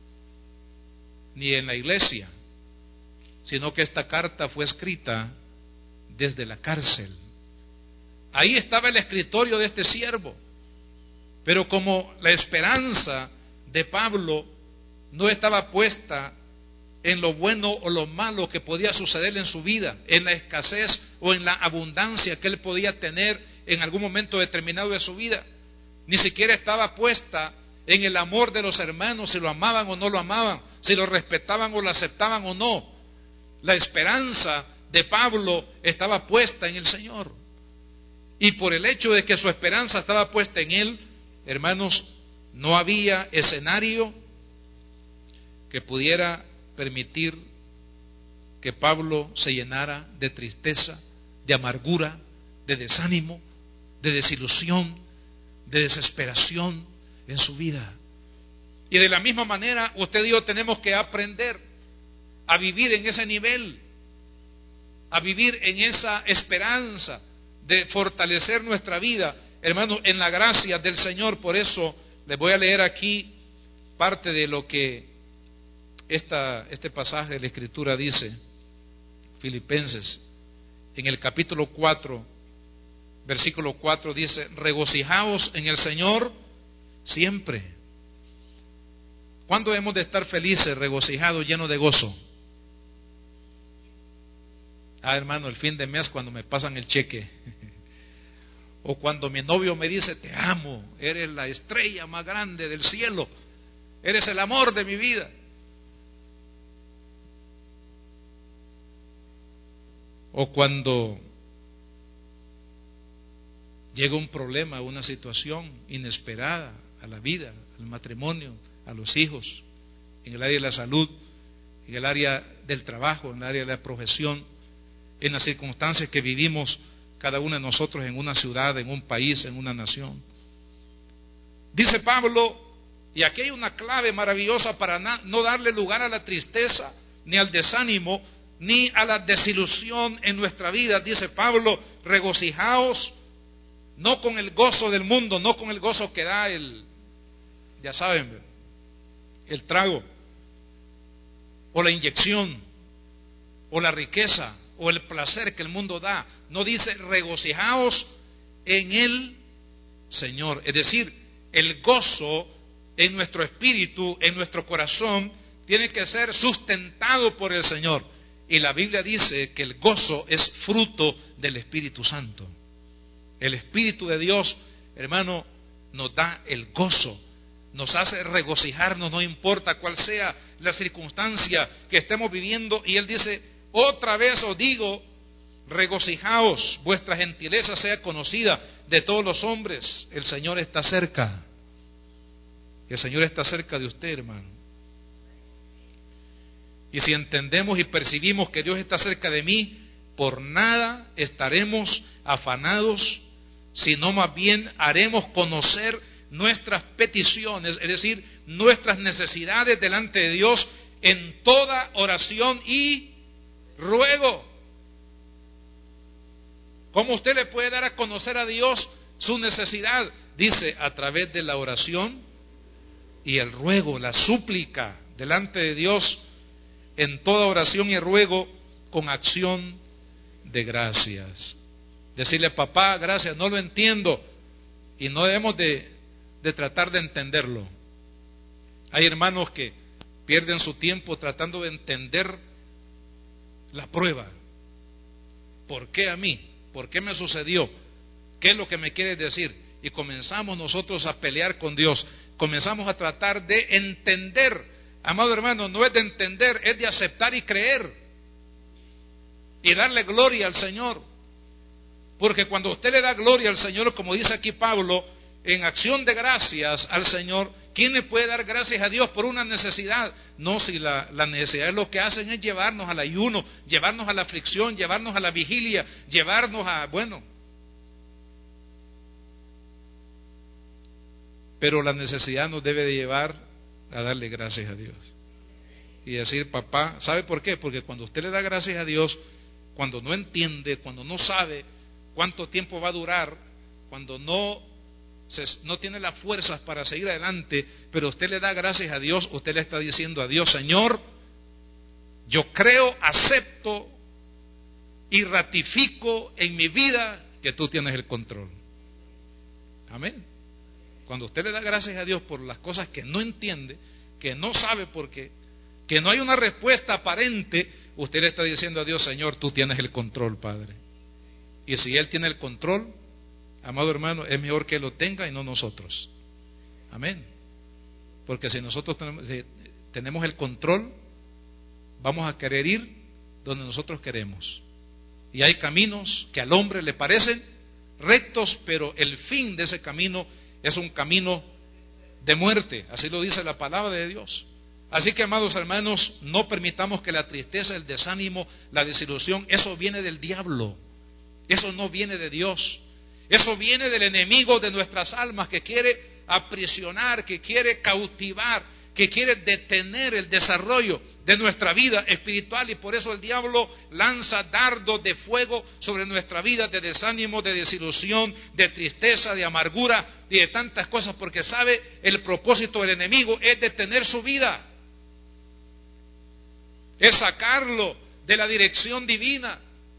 ni en la iglesia, sino que esta carta fue escrita desde la cárcel. Ahí estaba el escritorio de este siervo, pero como la esperanza de Pablo no estaba puesta en lo bueno o lo malo que podía suceder en su vida, en la escasez o en la abundancia que él podía tener en algún momento determinado de su vida, ni siquiera estaba puesta en el amor de los hermanos, si lo amaban o no lo amaban, si lo respetaban o lo aceptaban o no. La esperanza de Pablo estaba puesta en el Señor, y por el hecho de que su esperanza estaba puesta en Él, hermanos, no había escenario que pudiera permitir que Pablo se llenara de tristeza, de amargura, de desánimo, de desilusión, de desesperación en su vida. Y de la misma manera, usted y yo tenemos que aprender a vivir en ese nivel, a vivir en esa esperanza de fortalecer nuestra vida, hermanos, en la gracia del Señor. Por eso les voy a leer aquí parte de lo que este pasaje de la Escritura dice. Filipenses, en el capítulo 4, versículo 4 dice: regocijaos en el Señor siempre. ¿Cuándo hemos de estar felices, regocijados, llenos de gozo? Hermano, el fin de mes, cuando me pasan el cheque, o cuando mi novio me dice: te amo, eres la estrella más grande del cielo, eres el amor de mi vida. O cuando llega un problema, una situación inesperada a la vida, al matrimonio, a los hijos, en el área de la salud, en el área del trabajo, en el área de la profesión, en las circunstancias que vivimos cada uno de nosotros en una ciudad, en un país, en una nación. Dice Pablo, y aquí hay una clave maravillosa para no darle lugar a la tristeza, ni al desánimo, ni a la desilusión en nuestra vida. Dice Pablo: regocijaos, no con el gozo del mundo, no con el gozo que da ya saben, el trago, o la inyección, o la riqueza, o el placer que el mundo da. No, dice regocijaos en el Señor. Es decir, el gozo en nuestro espíritu, en nuestro corazón, tiene que ser sustentado por el Señor. Y la Biblia dice que el gozo es fruto del Espíritu Santo. El Espíritu de Dios, hermano, nos da el gozo, nos hace regocijarnos, no importa cuál sea la circunstancia que estemos viviendo. Y Él dice: otra vez os digo, regocijaos, vuestra gentileza sea conocida de todos los hombres. El Señor está cerca. El Señor está cerca de usted, hermano. Y si entendemos y percibimos que Dios está cerca de mí, por nada estaremos afanados, sino más bien haremos conocer nuestras peticiones, es decir, nuestras necesidades delante de Dios en toda oración y ruego. ¿Cómo usted le puede dar a conocer a Dios su necesidad? Dice: a través de la oración y el ruego, la súplica delante de Dios, en toda oración y ruego con acción de gracias. Decirle: papá, gracias, no lo entiendo, y no debemos de tratar de entenderlo. Hay hermanos que pierden su tiempo tratando de entender la prueba. ¿Por qué a mí? ¿Por qué me sucedió? ¿Qué es lo que me quieres decir? Y comenzamos nosotros a pelear con Dios. Comenzamos a tratar de entender. Amado hermano, no es de entender, es de aceptar y creer. Y darle gloria al Señor. Porque cuando usted le da gloria al Señor, como dice aquí Pablo, en acción de gracias al Señor, ¿quién le puede dar gracias a Dios por una necesidad? No, si la necesidad lo que hacen es llevarnos al ayuno, llevarnos a la aflicción, llevarnos a la vigilia, llevarnos a, bueno. Pero la necesidad nos debe de llevar a darle gracias a Dios. Y decir, papá, ¿sabe por qué? Porque cuando usted le da gracias a Dios, cuando no entiende, cuando no sabe cuánto tiempo va a durar, cuando no tiene las fuerzas para seguir adelante, pero usted le da gracias a Dios, usted le está diciendo a Dios, Señor, yo creo, acepto y ratifico en mi vida que tú tienes el control. Amén. Cuando usted le da gracias a Dios por las cosas que no entiende, que no sabe por qué, que no hay una respuesta aparente, usted le está diciendo a Dios, Señor, tú tienes el control, Padre. Y si Él tiene el control, amado hermano, es mejor que Él lo tenga y no nosotros. Amén. Porque si nosotros tenemos el control, vamos a querer ir donde nosotros queremos. Y hay caminos que al hombre le parecen rectos, pero el fin de ese camino es un camino de muerte. Así lo dice la palabra de Dios. Así que, amados hermanos, no permitamos que la tristeza, el desánimo, la desilusión, eso viene del diablo. Eso no viene de Dios. Eso viene del enemigo de nuestras almas que quiere aprisionar, que quiere cautivar, que quiere detener el desarrollo de nuestra vida espiritual, y por eso el diablo lanza dardos de fuego sobre nuestra vida, de desánimo, de desilusión, de tristeza, de amargura y de tantas cosas, porque sabe, el propósito del enemigo es detener su vida, es sacarlo de la dirección divina.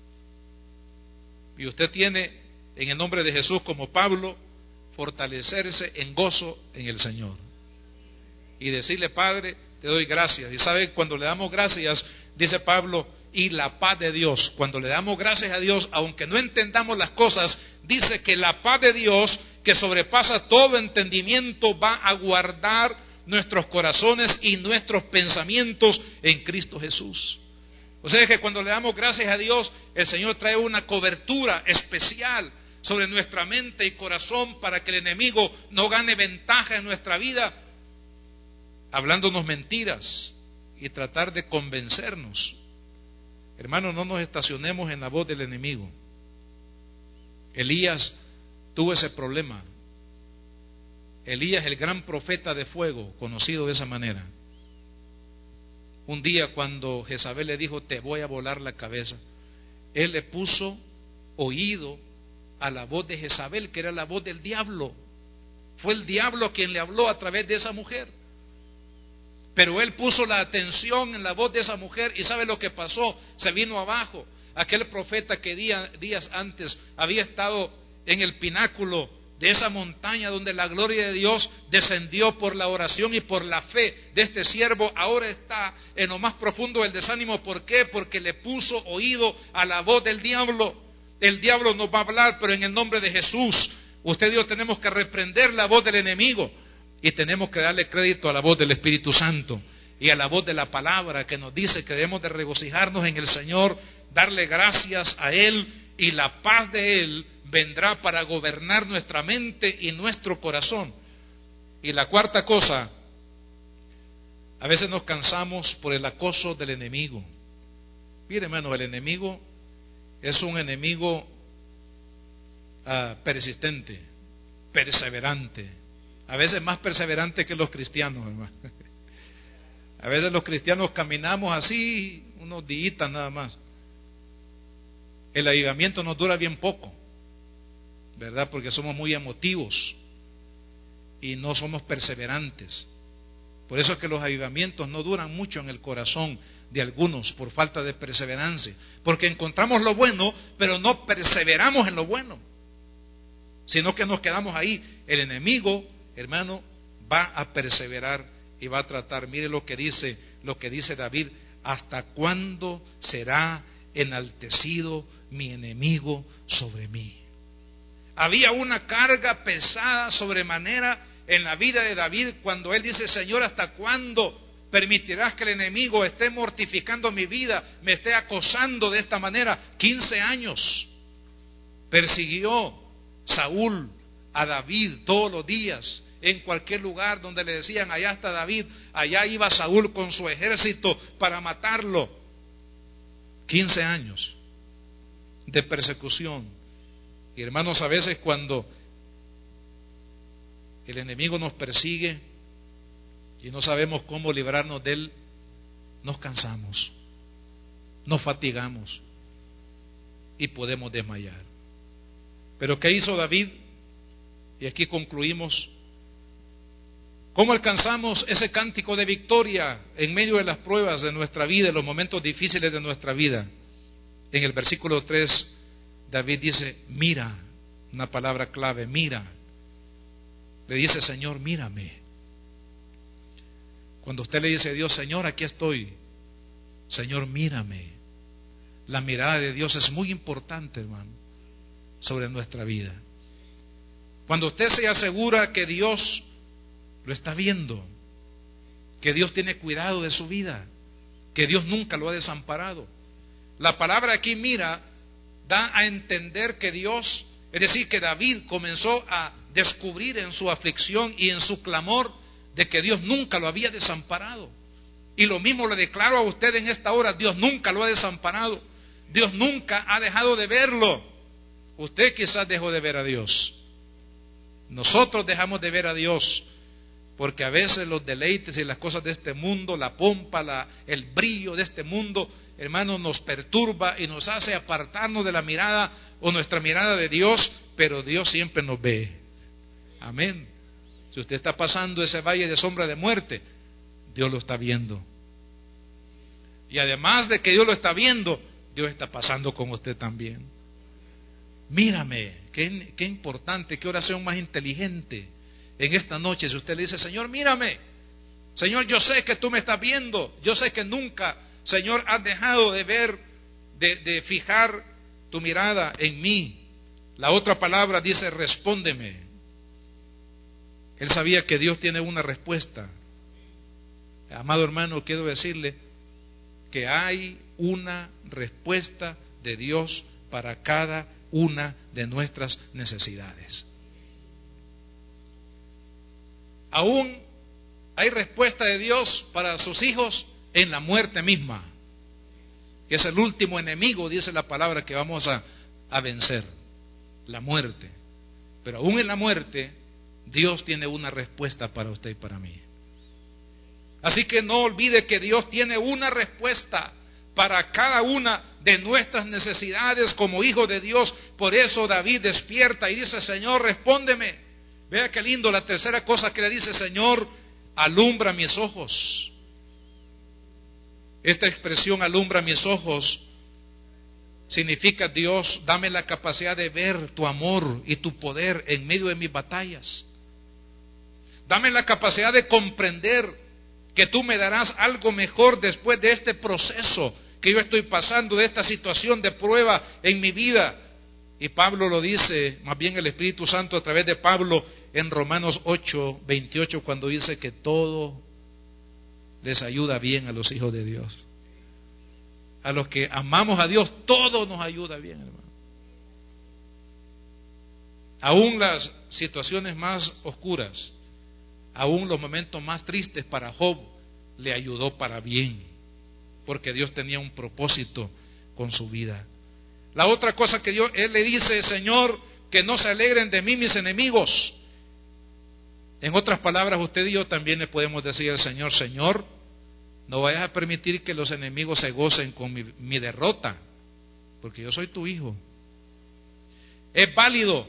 Y usted tiene, en el nombre de Jesús, como Pablo, fortalecerse en gozo en el Señor y decirle, Padre, te doy gracias. Y sabe, cuando le damos gracias, dice Pablo, y la paz de Dios, cuando le damos gracias a Dios, aunque no entendamos las cosas, dice que la paz de Dios, que sobrepasa todo entendimiento, va a guardar nuestros corazones y nuestros pensamientos en Cristo Jesús. O sea que cuando le damos gracias a Dios, el Señor trae una cobertura especial sobre nuestra mente y corazón para que el enemigo no gane ventaja en nuestra vida, hablándonos mentiras y tratar de convencernos. Hermanos, no nos estacionemos en la voz del enemigo. Elías tuvo ese problema. Elías, el gran profeta de fuego, conocido de esa manera. Un día cuando Jezabel le dijo, te voy a volar la cabeza, él le puso oído a la voz de Jezabel, que era la voz del diablo. Fue el diablo quien le habló a través de esa mujer. Pero él puso la atención en la voz de esa mujer, y ¿sabe lo que pasó? Se vino abajo. Aquel profeta que días antes había estado en el pináculo de esa montaña donde la gloria de Dios descendió por la oración y por la fe de este siervo, ahora está en lo más profundo del desánimo. ¿Por qué? Porque le puso oído a la voz del diablo. El diablo nos va a hablar, pero en el nombre de Jesús, usted y yo tenemos que reprender la voz del enemigo y tenemos que darle crédito a la voz del Espíritu Santo y a la voz de la palabra que nos dice que debemos de regocijarnos en el Señor, darle gracias a Él, y la paz de Él vendrá para gobernar nuestra mente y nuestro corazón. Y la cuarta cosa, a veces nos cansamos por el acoso del enemigo. Mire, hermano, el enemigo es un enemigo persistente, perseverante, a veces más perseverante que los cristianos, hermano. A veces los cristianos caminamos así unos días nada más. El avivamiento nos dura bien poco, ¿verdad? Porque somos muy emotivos y no somos perseverantes. Por eso es que los avivamientos no duran mucho en el corazón de algunos, por falta de perseverancia, porque encontramos lo bueno, pero no perseveramos en lo bueno, sino que nos quedamos ahí. El enemigo, hermano, va a perseverar y va a tratar. Mire lo que dice David: ¿hasta cuándo será enaltecido mi enemigo sobre mí? Había una carga pesada sobremanera en la vida de David cuando él dice: Señor, ¿hasta cuándo permitirás que el enemigo esté mortificando mi vida, me esté acosando de esta manera? 15 años persiguió Saúl a David todos los días. En cualquier lugar donde le decían: allá está David, allá iba Saúl con su ejército para matarlo. 15 años de persecución. Y hermanos, a veces cuando el enemigo nos persigue y no sabemos cómo librarnos de él, nos cansamos, nos fatigamos y podemos desmayar. Pero ¿qué hizo David? Y aquí concluimos. ¿Cómo alcanzamos ese cántico de victoria en medio de las pruebas de nuestra vida, en los momentos difíciles de nuestra vida? En el versículo 3, David dice: mira, una palabra clave, mira. Le dice: Señor, mírame. Cuando usted le dice a Dios: Señor, aquí estoy, Señor, mírame, la mirada de Dios es muy importante, hermano, sobre nuestra vida. Cuando usted se asegura que Dios lo está viendo, que Dios tiene cuidado de su vida, que Dios nunca lo ha desamparado. La palabra aquí, mira, da a entender que Dios, es decir, que David comenzó a descubrir en su aflicción y en su clamor de que Dios nunca lo había desamparado. Y lo mismo le declaro a usted en esta hora: Dios nunca lo ha desamparado, Dios nunca ha dejado de verlo. Usted quizás dejó de ver a Dios, nosotros dejamos de ver a Dios, porque a veces los deleites y las cosas de este mundo, la pompa, el brillo de este mundo, hermano, nos perturba y nos hace apartarnos de la mirada o nuestra mirada de Dios, pero Dios siempre nos ve. Amén. Si usted está pasando ese valle de sombra de muerte, Dios lo está viendo. Y además de que Dios lo está viendo, Dios está pasando con usted también. Mírame, qué importante, qué oración más inteligente en esta noche. Si usted le dice: Señor, mírame, Señor, yo sé que tú me estás viendo, yo sé que nunca, Señor, has dejado de ver, de fijar tu mirada en mí. La otra palabra dice: respóndeme. Él sabía que Dios tiene una respuesta. Amado hermano, quiero decirle que hay una respuesta de Dios para cada una de nuestras necesidades. Aún hay respuesta de Dios para sus hijos en la muerte misma, que es el último enemigo, dice la palabra, que vamos a vencer, la muerte. Pero aún en la muerte, Dios tiene una respuesta para usted y para mí. Así que no olvide que Dios tiene una respuesta para cada una de nuestras necesidades como hijos de Dios. Por eso David despierta y dice: Señor, respóndeme. Vea qué lindo, la tercera cosa que le dice: Señor, alumbra mis ojos. Esta expresión, alumbra mis ojos, significa: Dios, dame la capacidad de ver tu amor y tu poder en medio de mis batallas. Dame la capacidad de comprender que tú me darás algo mejor después de este proceso que yo estoy pasando, de esta situación de prueba en mi vida. Y Pablo lo dice, más bien el Espíritu Santo a través de Pablo, en Romanos 8:28, cuando dice que todo les ayuda bien a los hijos de Dios. A los que amamos a Dios, todo nos ayuda bien, hermano. Aún las situaciones más oscuras, aún los momentos más tristes para Job, le ayudó para bien, porque Dios tenía un propósito con su vida. La otra cosa que él le dice: Señor, que no se alegren de mí mis enemigos. En otras palabras, usted y yo también le podemos decir al Señor: Señor, no vayas a permitir que los enemigos se gocen con mi derrota, porque yo soy tu hijo. Es válido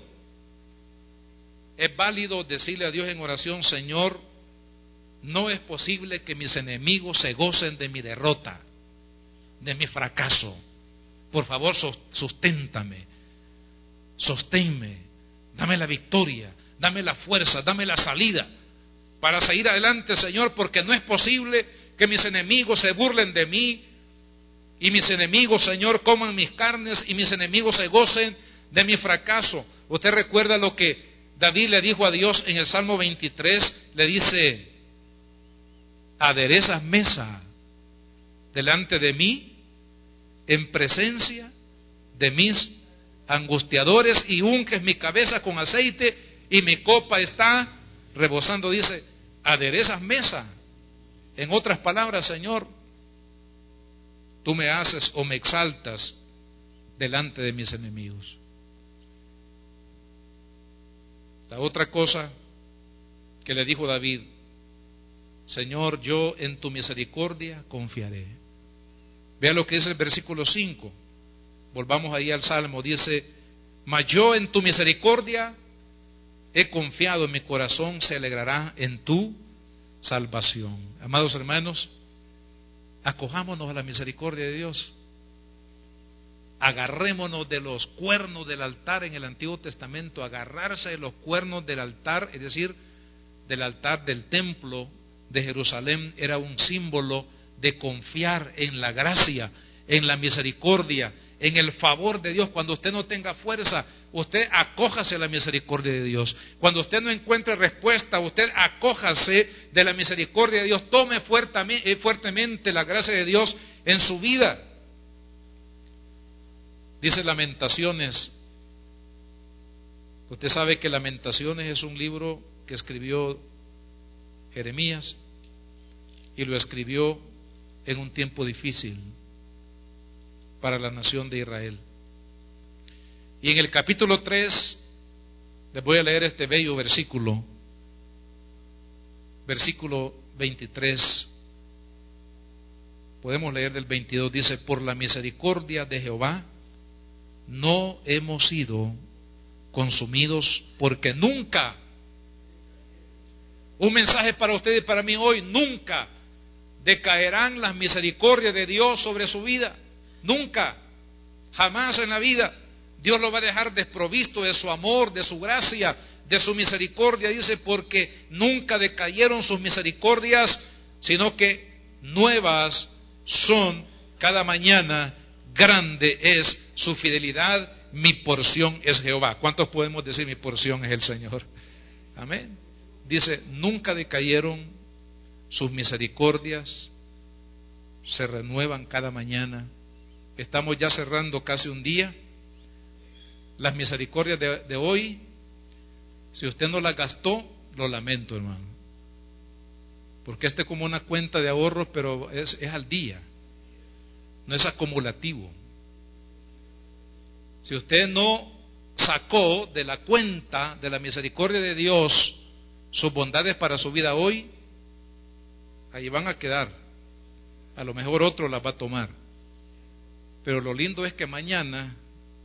decirle a Dios en oración: Señor, no es posible que mis enemigos se gocen de mi derrota, de mi fracaso. Por favor, susténtame, sosténme, dame la victoria, dame la fuerza, dame la salida. para seguir adelante, Señor, porque no es posible que mis enemigos se burlen de mí y mis enemigos, Señor, coman mis carnes y mis enemigos se gocen de mi fracaso. Usted recuerda lo que David le dijo a Dios en el Salmo 23, le dice: aderezas mesa delante de mí en presencia de mis angustiadores y unges mi cabeza con aceite y mi copa está rebosando. Dice, aderezas mesa. En otras palabras, Señor, tú me haces o me exaltas delante de mis enemigos. La otra cosa que le dijo David: Señor, yo en tu misericordia confiaré. Vea lo que dice el versículo 5. Volvamos ahí al Salmo. Dice: mas yo en tu misericordia he confiado, mi corazón se alegrará en tu salvación. Amados hermanos, acojámonos a la misericordia de Dios. Agarrémonos de los cuernos del altar. En el Antiguo Testamento, agarrarse de los cuernos del altar, es decir, del altar del templo de Jerusalén, era un símbolo de confiar en la gracia, en la misericordia, en el favor de Dios. Cuando usted no tenga fuerza, usted acójase a la misericordia de Dios. Cuando usted no encuentre respuesta, usted acójase de la misericordia de Dios. Tome fuertemente la gracia de Dios en su vida. Dice Lamentaciones. Usted sabe que Lamentaciones es un libro que escribió Jeremías, y lo escribió en un tiempo difícil para la nación de Israel. Y en el capítulo 3 les voy a leer este bello versículo, versículo 23. Podemos leer del 22. Dice: por la misericordia de Jehová no hemos sido consumidos, porque nunca, un mensaje para usted y para mí hoy, nunca decaerán las misericordias de Dios sobre su vida. Nunca, jamás en la vida Dios lo va a dejar desprovisto de su amor, de su gracia, de su misericordia. Dice: porque nunca decayeron sus misericordias, sino que nuevas son cada mañana, grande es su fidelidad, mi porción es Jehová. ¿Cuántos podemos decir mi porción es el Señor? Amén. Dice: nunca decayeron sus misericordias, se renuevan cada mañana. Estamos ya cerrando casi un día. Las misericordias de hoy, si usted no las gastó, lo lamento, hermano, porque es como una cuenta de ahorros, pero es al día, no es acumulativo. Si usted no sacó de la cuenta de la misericordia de Dios sus bondades para su vida hoy, ahí van a quedar. A lo mejor otro las va a tomar, pero lo lindo es que mañana,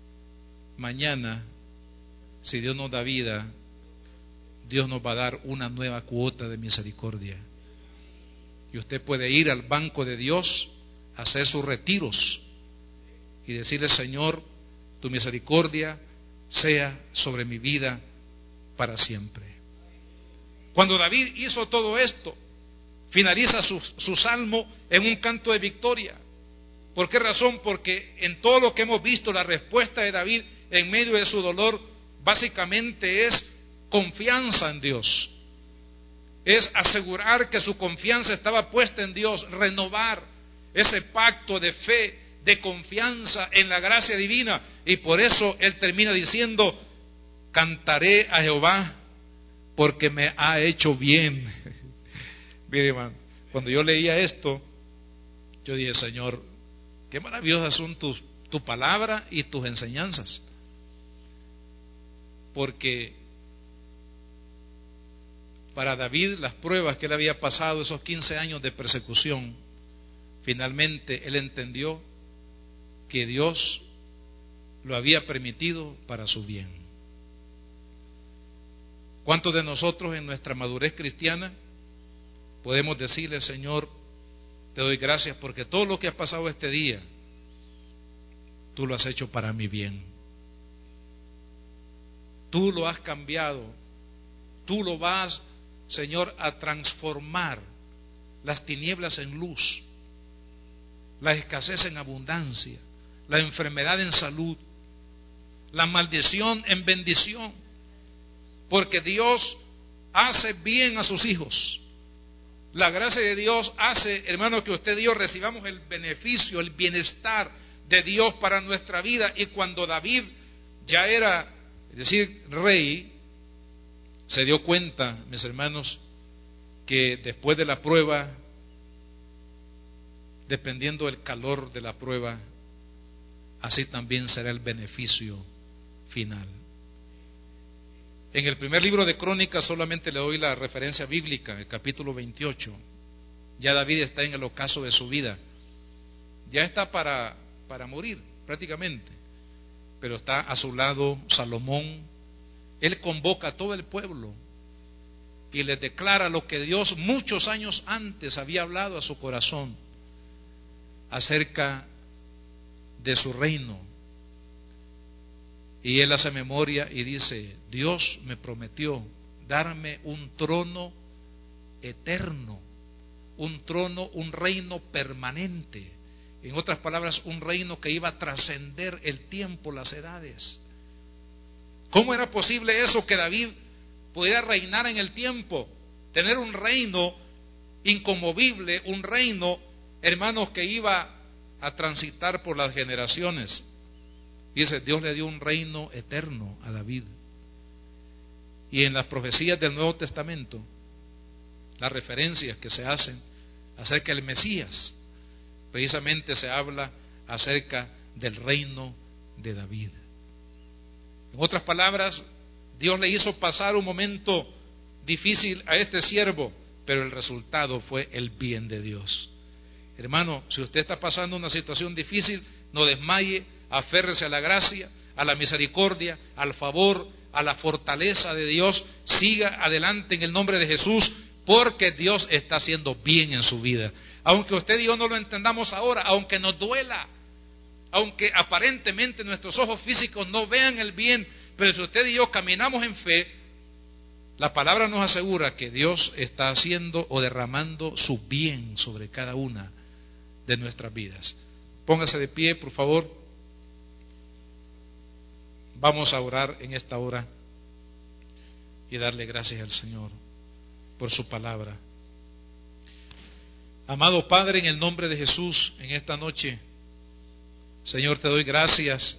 si Dios nos da vida, Dios nos va a dar una nueva cuota de misericordia, y usted puede ir al banco de Dios, hacer sus retiros y decirle: Señor, tu misericordia sea sobre mi vida para siempre. Cuando David hizo todo esto, finaliza su salmo en un canto de victoria. ¿Por qué razón? Porque en todo lo que hemos visto, la respuesta de David en medio de su dolor básicamente es confianza en Dios. Es asegurar que su confianza estaba puesta en Dios, renovar ese pacto de fe, de confianza en la gracia divina. Y por eso él termina diciendo: cantaré a Jehová porque me ha hecho bien. Mire, hermano, cuando yo leía esto, yo dije: Señor, qué maravillosas son tu palabra y tus enseñanzas. Porque para David, las pruebas que él había pasado, esos 15 años de persecución, finalmente él entendió que Dios lo había permitido para su bien. ¿Cuántos de nosotros en nuestra madurez cristiana podemos decirle: Señor, te doy gracias porque todo lo que ha pasado este día, tú lo has hecho para mi bien? Tú lo has cambiado, tú lo vas Señor, a transformar las tinieblas en luz, la escasez en abundancia, la enfermedad en salud, la maldición en bendición, porque Dios hace bien a sus hijos. La gracia de Dios hace, hermano, que usted y yo recibamos el beneficio, el bienestar de Dios para nuestra vida. Y cuando David ya era, es decir, rey, se dio cuenta, mis hermanos, que después de la prueba, dependiendo del calor de la prueba, así también será el beneficio final. En el primer libro de Crónicas solamente le doy la referencia bíblica, el capítulo 28. Ya David está en el ocaso de su vida, ya está para morir prácticamente, pero está a su lado Salomón. Él convoca a todo el pueblo y les declara lo que Dios muchos años antes había hablado a su corazón acerca de su reino. Y él hace memoria y dice: Dios me prometió darme un trono eterno, un trono, un reino permanente. En otras palabras, un reino que iba a trascender el tiempo, las edades. ¿Cómo era posible eso, que David pudiera reinar en el tiempo, tener un reino inconmovible, un reino, hermanos, que iba a transitar por las generaciones? Dice, Dios le dio un reino eterno a David. Y en las profecías del Nuevo Testamento, las referencias que se hacen acerca del Mesías, precisamente se habla acerca del reino de David. En otras palabras, Dios le hizo pasar un momento difícil a este siervo, pero el resultado fue el bien de Dios. Hermano, si usted está pasando una situación difícil, no desmaye, aférrese a la gracia, a la misericordia, al favor, a la fortaleza de Dios. Siga adelante en el nombre de Jesús, porque Dios está haciendo bien en su vida. Aunque usted y yo no lo entendamos ahora, aunque nos duela, aunque aparentemente nuestros ojos físicos no vean el bien, pero si usted y yo caminamos en fe, la palabra nos asegura que Dios está haciendo o derramando su bien sobre cada una de nuestras vidas. Póngase de pie, por favor. Vamos a orar en esta hora y darle gracias al Señor por su palabra. Amado Padre, en el nombre de Jesús, en esta noche, Señor, te doy gracias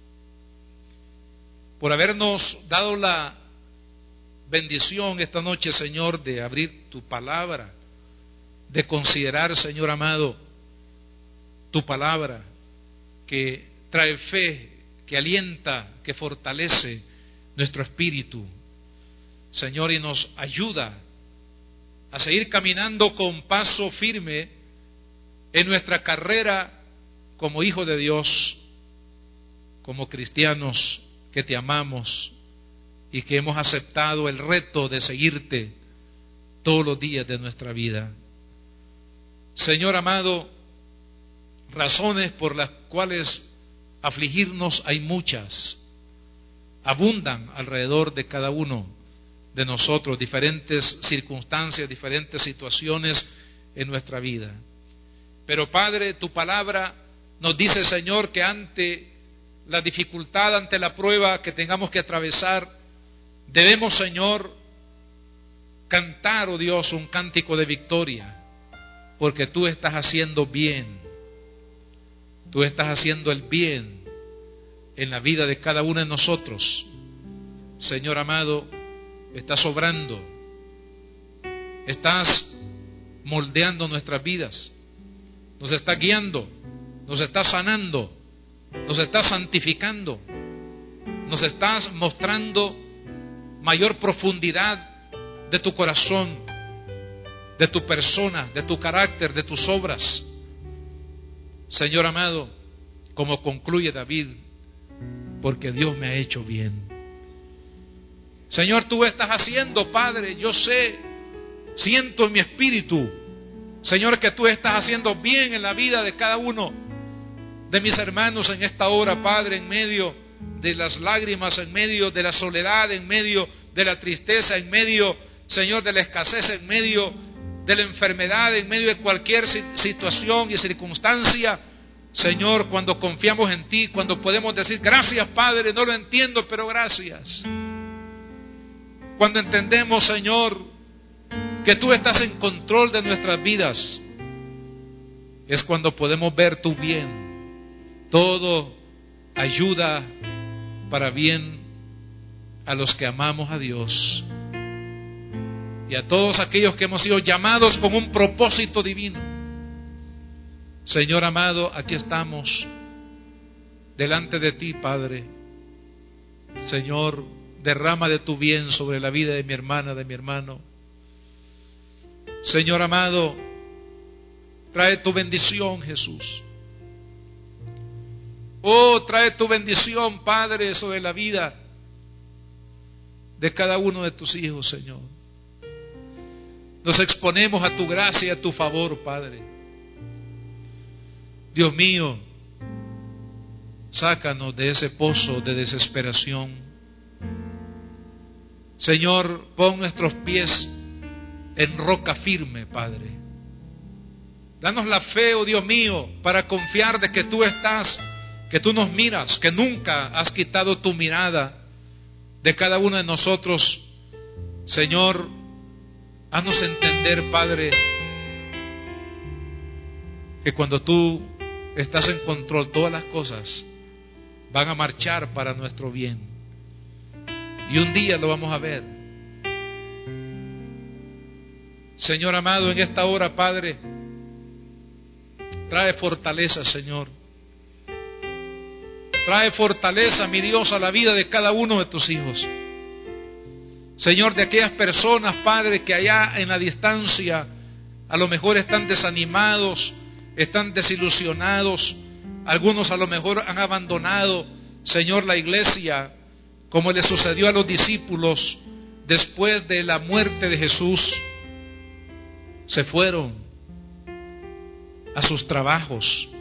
por habernos dado la bendición esta noche, Señor, de abrir tu palabra, de considerar, Señor amado, tu palabra que trae fe, que alienta, que fortalece nuestro espíritu, Señor, y nos ayuda a seguir caminando con paso firme en nuestra carrera como hijos de Dios, como cristianos que te amamos y que hemos aceptado el reto de seguirte todos los días de nuestra vida. Señor amado, razones por las cuales afligirnos hay muchas, abundan alrededor de cada uno de nosotros, diferentes circunstancias, diferentes situaciones en nuestra vida. Pero Padre, tu palabra nos dice, Señor, que ante la dificultad, ante la prueba que tengamos que atravesar, debemos, Señor, cantar, oh Dios, un cántico de victoria, porque tú estás haciendo bien, tú estás haciendo el bien en la vida de cada uno de nosotros. Señor amado, estás obrando, estás moldeando nuestras vidas, nos estás guiando, nos estás sanando, nos estás santificando, nos estás mostrando mayor profundidad de tu corazón, de tu persona, de tu carácter, de tus obras. Señor amado, como concluye David, porque Dios me ha hecho bien. Señor, tú estás haciendo, Padre, yo sé, siento en mi espíritu, Señor, que tú estás haciendo bien en la vida de cada uno de mis hermanos en esta hora, Padre, en medio de las lágrimas, en medio de la soledad, en medio de la tristeza, en medio Señor, de la escasez, en medio de la enfermedad, en medio de cualquier situación y circunstancia. Señor, cuando confiamos en ti, cuando podemos decir gracias, Padre, no lo entiendo, pero gracias. Cuando entendemos, Señor, que tú estás en control de nuestras vidas, es cuando podemos ver tu bien. Todo ayuda para bien a los que amamos a Dios y a todos aquellos que hemos sido llamados con un propósito divino. Señor amado, aquí estamos delante de ti, Padre. Señor, derrama de tu bien sobre la vida de mi hermana, de mi hermano. Señor amado, trae tu bendición, Jesús. Oh, trae tu bendición, Padre, sobre la vida de cada uno de tus hijos, Señor. Nos exponemos a tu gracia y a tu favor, Padre. Dios mío, sácanos de ese pozo de desesperación. Señor, pon nuestros pies en roca firme, Padre. Danos la fe, oh Dios mío, para confiar de que tú estás, que tú nos miras, que nunca has quitado tu mirada de cada uno de nosotros. Señor, haznos entender, Padre, que cuando tú estás en control, todas las cosas van a marchar para nuestro bien. Y un día lo vamos a ver. Señor amado, en esta hora, Padre, trae fortaleza, Señor. Trae fortaleza, mi Dios, a la vida de cada uno de tus hijos. Señor, de aquellas personas, Padre, que allá en la distancia a lo mejor están desanimados, están desilusionados, algunos a lo mejor han abandonado, Señor, la iglesia, como le sucedió a los discípulos después de la muerte de Jesús. Se fueron a sus trabajos,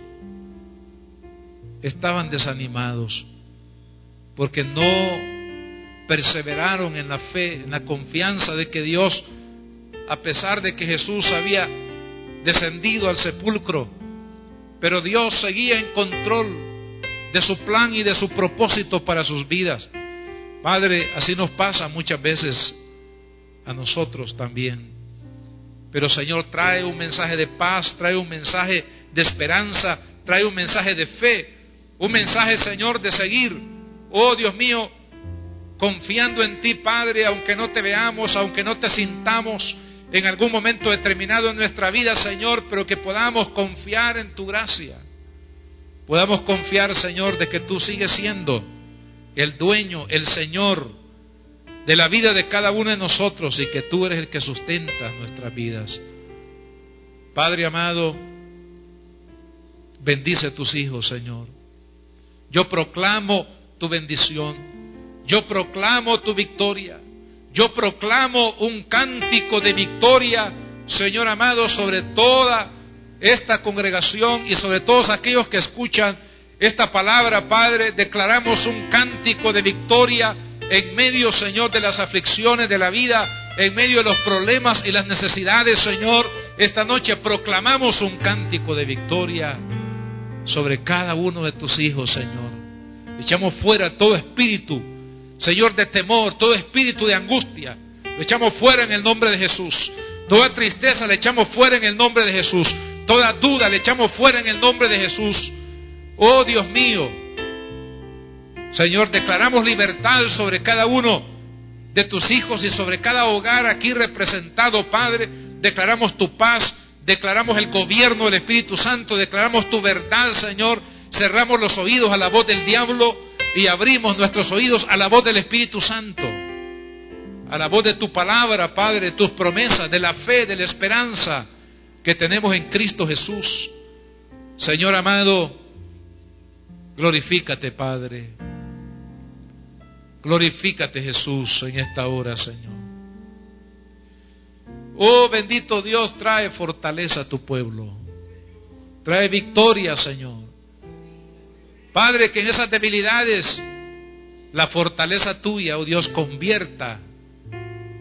estaban desanimados porque no perseveraron en la fe, en la confianza de que Dios, a pesar de que Jesús había descendido al sepulcro, pero Dios seguía en control de su plan y de su propósito para sus vidas. Padre, así nos pasa muchas veces a nosotros también. Pero Señor, trae un mensaje de paz, trae un mensaje de esperanza, trae un mensaje de fe, un mensaje, Señor, de seguir, oh Dios mío, confiando en ti, Padre, aunque no te veamos, aunque no te sintamos en algún momento determinado en nuestra vida, Señor, pero que podamos confiar en tu gracia. Podamos confiar, Señor, de que tú sigues siendo el dueño, el Señor de la vida de cada uno de nosotros y que tú eres el que sustenta nuestras vidas. Padre amado, bendice a tus hijos, Señor. Yo proclamo tu bendición, yo proclamo tu victoria, yo proclamo un cántico de victoria, Señor amado, sobre toda esta congregación y sobre todos aquellos que escuchan esta palabra, Padre. Declaramos un cántico de victoria en medio, Señor, de las aflicciones de la vida, en medio de los problemas y las necesidades, Señor. Esta noche proclamamos un cántico de victoria sobre cada uno de tus hijos, Señor. Echamos fuera todo espíritu, Señor, de temor, todo espíritu de angustia. Lo echamos fuera en el nombre de Jesús. Toda tristeza le echamos fuera en el nombre de Jesús. Toda duda le echamos fuera en el nombre de Jesús. Oh Dios mío, Señor, declaramos libertad sobre cada uno de tus hijos y sobre cada hogar aquí representado, Padre. Declaramos tu paz, declaramos el gobierno del Espíritu Santo, declaramos tu verdad, Señor. Cerramos los oídos a la voz del diablo y abrimos nuestros oídos a la voz del Espíritu Santo, a la voz de tu palabra, Padre, tus promesas, de la fe, de la esperanza que tenemos en Cristo Jesús. Señor amado, glorifícate, Padre. Glorifícate, Jesús, en esta hora, Señor. Oh, bendito Dios, trae fortaleza a tu pueblo. Trae victoria, Señor. Padre, que en esas debilidades la fortaleza tuya, oh Dios, convierta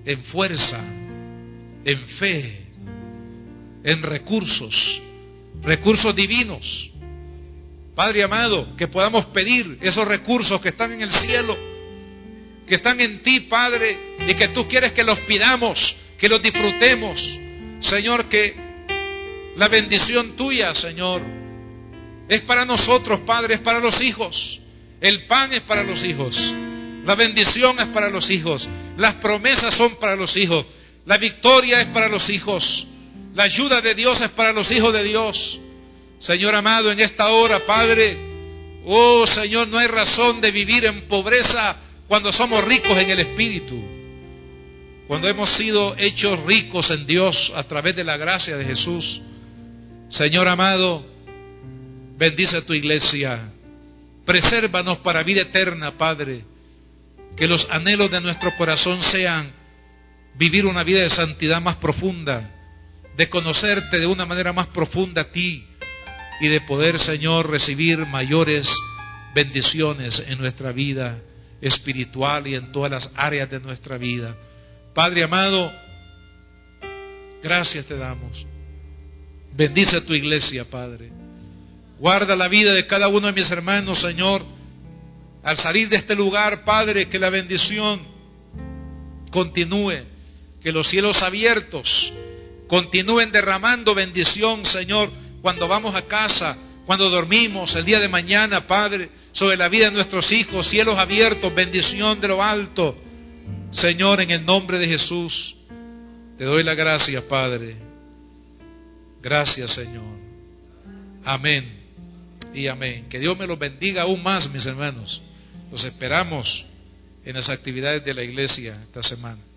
en fuerza, en fe, en recursos divinos. Padre amado, que podamos pedir esos recursos que están en el cielo, que están en ti, Padre, y que tú quieres que los pidamos, que los disfrutemos. Señor, que la bendición tuya, Señor, es para nosotros, Padre, es para los hijos. El pan es para los hijos. La bendición es para los hijos. Las promesas son para los hijos. La victoria es para los hijos. La ayuda de Dios es para los hijos de Dios. Señor amado, en esta hora, Padre, oh Señor, no hay razón de vivir en pobreza cuando somos ricos en el Espíritu. Cuando hemos sido hechos ricos en Dios a través de la gracia de Jesús. Señor amado, bendice a tu iglesia. Presérvanos para vida eterna, Padre. Que los anhelos de nuestro corazón sean vivir una vida de santidad más profunda, de conocerte de una manera más profunda a ti y de poder, Señor, recibir mayores bendiciones en nuestra vida espiritual y en todas las áreas de nuestra vida. Padre amado, gracias te damos. Bendice a tu iglesia, Padre. Guarda la vida de cada uno de mis hermanos, Señor. Al salir de este lugar, Padre, que la bendición continúe, que los cielos abiertos continúen derramando bendición, Señor, cuando vamos a casa, cuando dormimos, el día de mañana, Padre, sobre la vida de nuestros hijos, cielos abiertos, bendición de lo alto. Señor, en el nombre de Jesús, te doy la gracia, Padre. Gracias, Señor. Amén y amén. Que Dios me los bendiga aún más, mis hermanos. Los esperamos en las actividades de la iglesia esta semana.